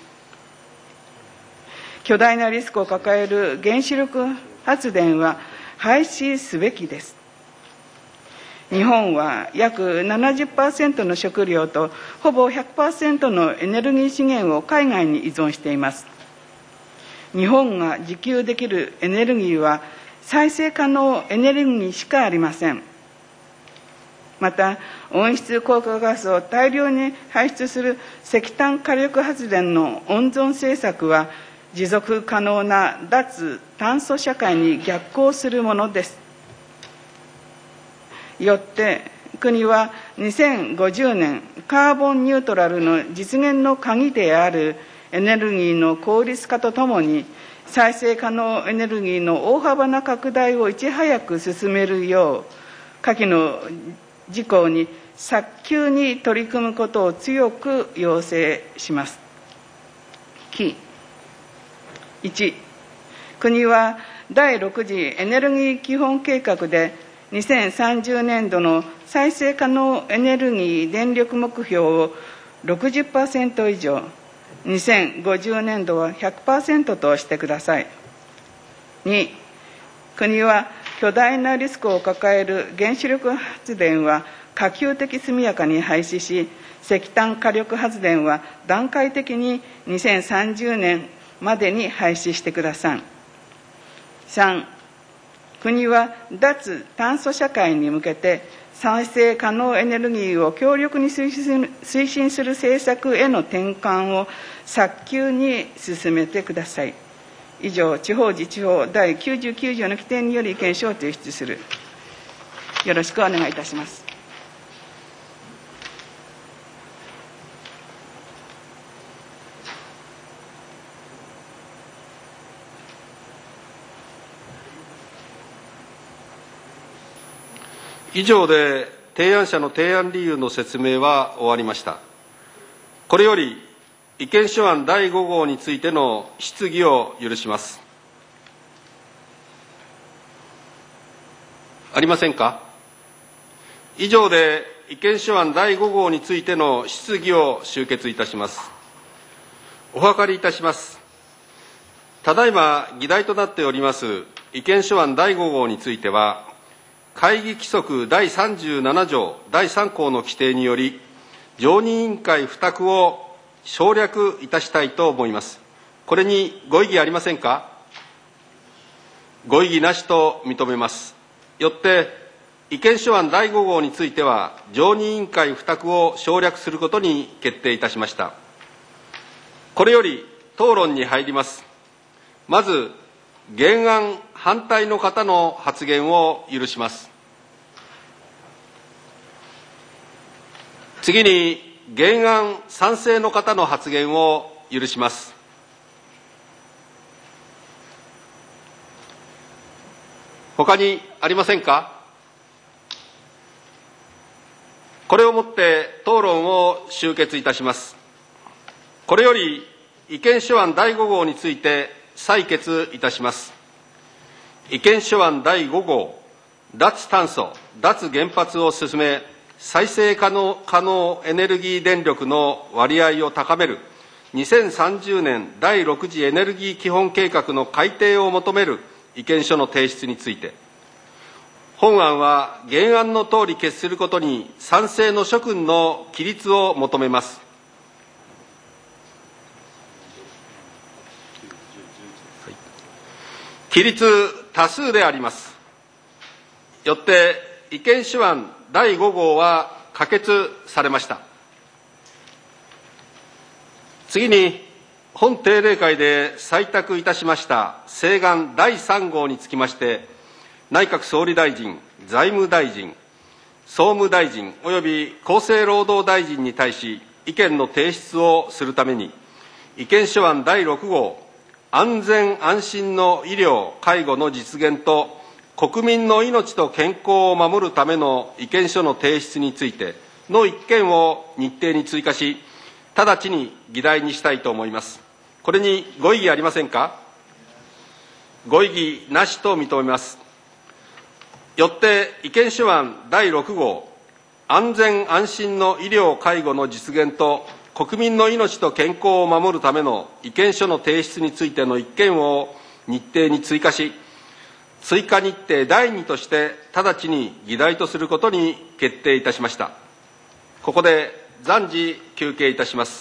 巨大なリスクを抱える原子力発電は廃止すべきです。日本は約 70% の食料とほぼ 100% のエネルギー資源を海外に依存しています。日本が自給できるエネルギーは再生可能エネルギーしかありません。また、温室効果ガスを大量に排出する石炭火力発電の温存政策は、持続可能な脱炭素社会に逆行するものです。よって国は2050年カーボンニュートラルの実現の鍵であるエネルギーの効率化とともに、再生可能エネルギーの大幅な拡大をいち早く進めるよう、下記の事項に早急に取り組むことを強く要請します。1、国は第6次エネルギー基本計画で2030年度の再生可能エネルギー電力目標を 60% 以上、2050年度は 100% としてください。2、国は巨大なリスクを抱える原子力発電は可及的速やかに廃止し、石炭火力発電は段階的に2030年までに廃止してください。3、国は脱炭素社会に向けて再生可能エネルギーを強力に推進する政策への転換を早急に進めてください。以上、地方自治法第99条の規定により意見書を提出する。よろしくお願いいたします。 以上で提案者の提案理由の説明は終わりました。これより意見書案第5号についての質疑を許します。ありませんか？以上で意見書案第5号についての質疑を終結いたします。お諮りいたします。 ただいま議題となっております意見書案第5号については、会議規則第37条第3項の規定により、常任委員会付託を省略いたしたいと思います。これにご異議ありませんか。ご異議なしと認めます。よって意見書案第5号については、常任委員会付託を省略することに決定いたしました。これより討論に入ります。まず、原案反対の方の発言を許します。次に、原案賛成の方の発言を許します。他にありませんか。これをもって討論を終結いたします。これより意見書案第5号について採決いたします。意見書案第5号、脱炭素・脱原発を進め、再生可能エネルギー電力の割合を高める2030年第6次エネルギー基本計画の改定を求める意見書の提出について、本案は原案のとおり決することに賛成の諸君の起立を求めます。起立多数であります。よって意見書案第5号は可決されました。次に、本定例会で採択いたしました請願第3号につきまして、内閣総理大臣、財務大臣、総務大臣および厚生労働大臣に対し意見の提出をするために、意見書案第6号、安全安心の医療・介護の実現と国民の命と健康を守るための意見書の提出についての一件を日程に追加し、直ちに議題にしたいと思います。これにご異議ありませんか。ご異議なしと認めます。よって意見書案第6号、安全安心の医療・介護の実現と国民の命と健康を守るための意見書の提出についての一件を日程に追加し、追加日程第2として直ちに議題とすることに決定いたしました。ここで暫時休憩いたします。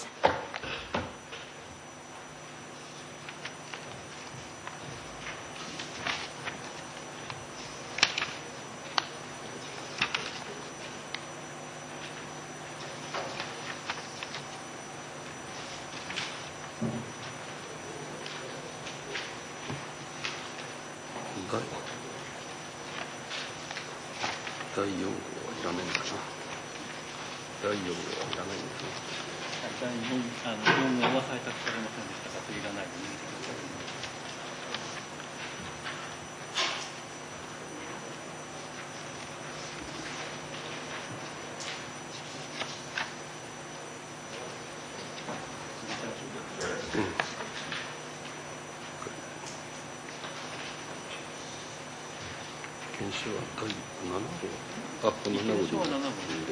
第4号はいらないのかな。第4号はいらないのかな。 第4号は採択されませんでしたが、いらないので。 研修は第7号。あ、この7号でいいんだよね。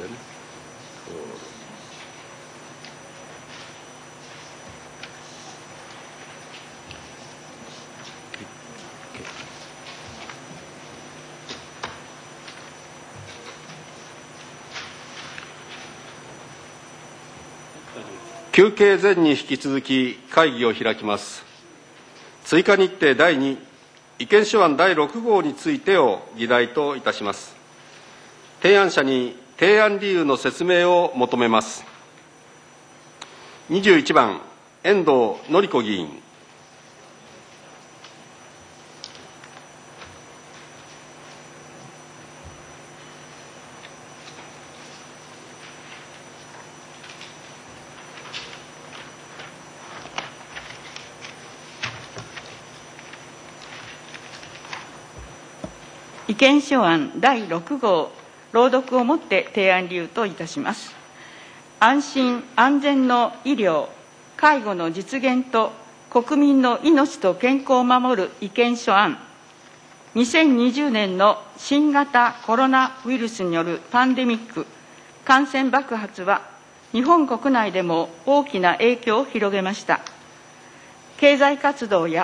休憩前に引き続き会議を開きます。追加日程第2、意見書案第6号についてを議題といたします。提案者に提案理由の説明を求めます。21番、遠藤典子議員。 意見書案第6号、朗読をもって提案理由といたします。安心安全の医療・介護の実現と国民の命と健康を守る意見書案。2020年の新型コロナウイルスによるパンデミック感染爆発は、日本国内でも大きな影響を広げました。経済活動や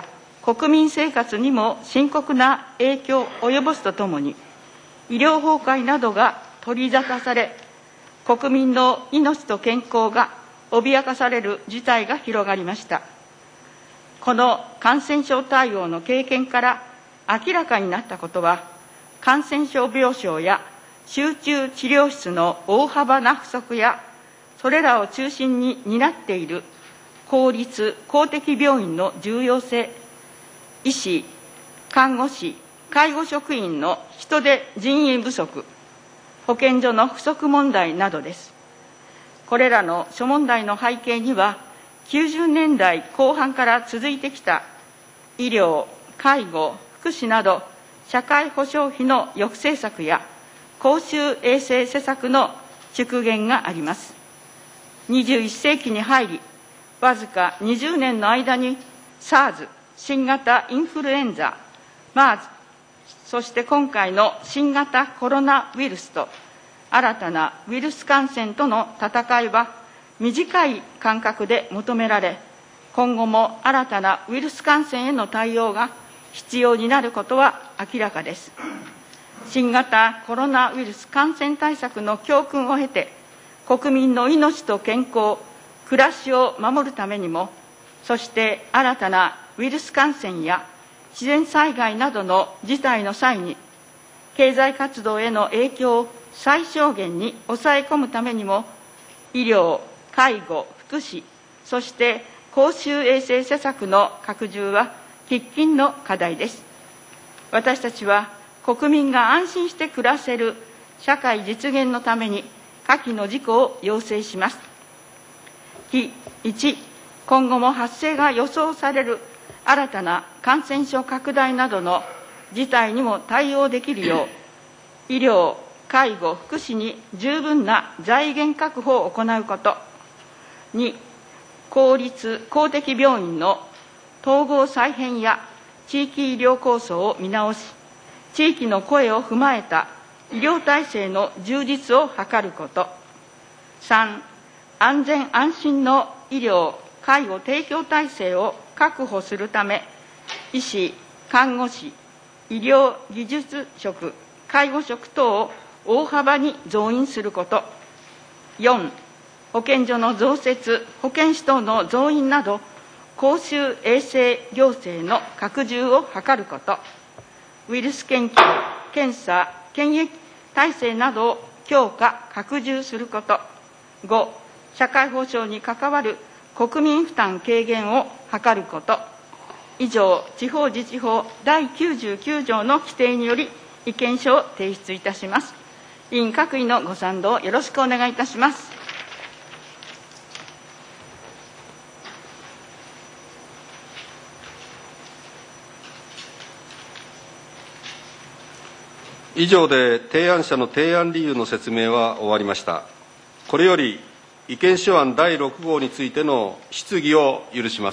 国民生活にも深刻な影響を及ぼすとともに、医療崩壊などが取り沙汰され、国民の命と健康が脅かされる事態が広がりました。この感染症対応の経験から明らかになったことは、感染症病床や集中治療室の大幅な不足や、それらを中心に担っている公立・公的病院の重要性、医師、看護師、介護職員の人手人員不足、保健所の不足問題などです。これらの諸問題の背景には、90年代後半から続いてきた医療、介護、福祉など社会保障費の抑制策や公衆衛生施策の縮減があります。21世紀に入り、わずか20年の間に SARS、新型インフルエンザ、MERS、そして今回の新型コロナウイルスと新たなウイルス感染との戦いは短い間隔で求められ、今後も新たなウイルス感染への対応が必要になることは明らかです。新型コロナウイルス感染対策の教訓を経て、国民の命と健康、暮らしを守るためにも、そして新たなウイルス感染や自然災害などの事態の際に、経済活動への影響を最小限に抑え込むためにも、医療、介護、福祉、そして公衆衛生施策の拡充は喫緊の課題です。私たちは国民が安心して暮らせる社会実現のために下記の事項を要請します。1、今後も発生が予想される新たな感染症拡大などの事態にも対応できるよう、医療、介護、福祉に十分な財源確保を行うこと。2、公立・公的病院の統合再編や地域医療構想を見直し、地域の声を踏まえた医療体制の充実を図ること。3、安全安心の医療・介護提供体制を確保するため、医師、看護師、医療技術職、介護職等を大幅に増員すること。4、保健所の増設、保健師等の増員など、公衆衛生行政の拡充を図ること。ウイルス研究、検査、検疫体制などを強化、拡充すること。5、社会保障に関わる国民負担軽減を図ること。以上、地方自治法第99条の規定により意見書を提出いたします。委員各位のご賛同よろしくお願いいたします。 以上で提案者の提案理由の説明は終わりました。これより意見書案第6号についての質疑を許します。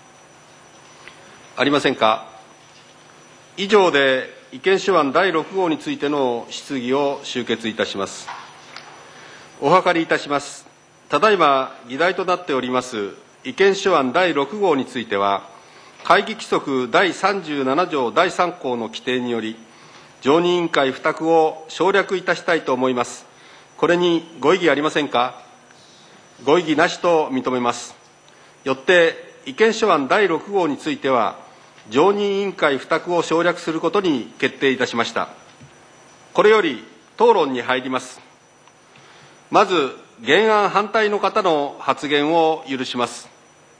ありませんか。以上で意見書案第6号についての質疑を終結いたします。お諮りいたします。ただいま議題となっております意見書案第6号については、会議規則第37条第3項の規定により、常任委員会付託を省略いたしたいと思います。これにご異議ありませんか。ご異議なしと認めます。よって意見書案第6号については、常任委員会付託を省略することに決定いたしました。これより討論に入ります。まず、原案反対の方の発言を許します。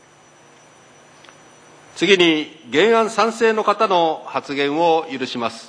次に、原案賛成の方の発言を許します。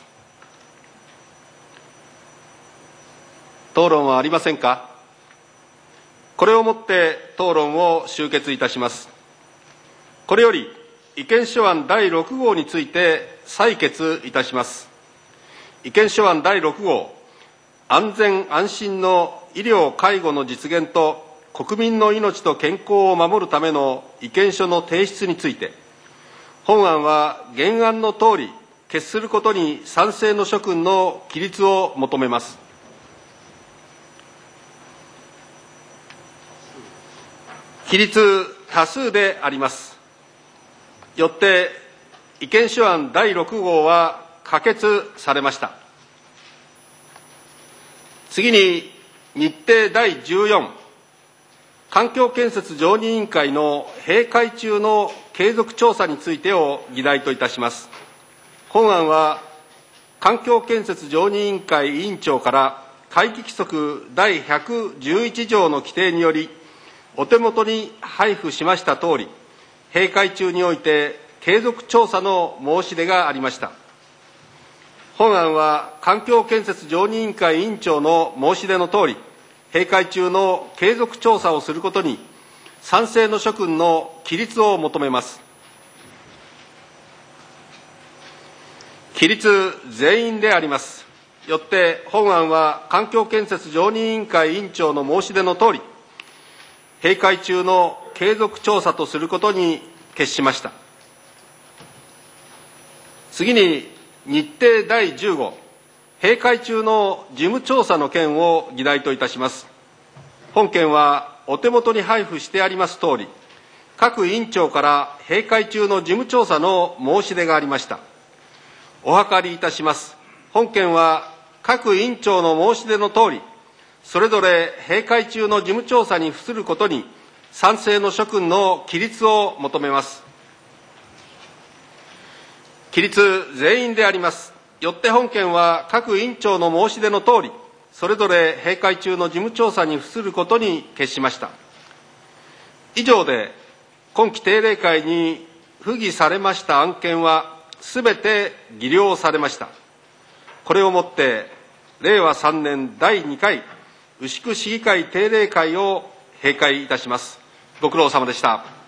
討論はありませんか。これをもって討論を終結いたします。これより意見書案第6号について採決いたします。意見書案第6号、安全安心の医療・介護の実現と国民の命と健康を守るための意見書の提出について、本案は原案のとおり決することに賛成の諸君の起立を求めます。起立多数であります。よって意見書案第6号は可決されました。次に、日程第14、環境建設常任委員会の閉会中の継続調査についてを議題といたします。本案は、環境建設常任委員会委員長から会議規則第111条の規定により、お手元に配布しましたとおり、閉会中において継続調査の申し出がありました。本案は環境建設常任委員会委員長の申し出のとおり、閉会中の継続調査をすることに賛成の諸君の起立を求めます。起立全員であります。よって本案は環境建設常任委員会委員長の申し出のとおり、閉会中の継続調査とすることに決しました。次に、日程第15、閉会中の事務調査の件を議題といたします。本件はお手元に配布してありますとおり、各委員長から閉会中の事務調査の申し出がありました。お諮りいたします。本件は各委員長の申し出のとおり、それぞれ閉会中の事務調査に付することに賛成の諸君の起立を求めます。起立全員であります。よって本件は各委員長の申し出のとおり、それぞれ閉会中の事務調査に付することに決しました。以上で、今期定例会に付議されました案件は、すべて議了されました。これをもって、令和3年第2回牛久市議会定例会を閉会いたします。ご苦労様でした。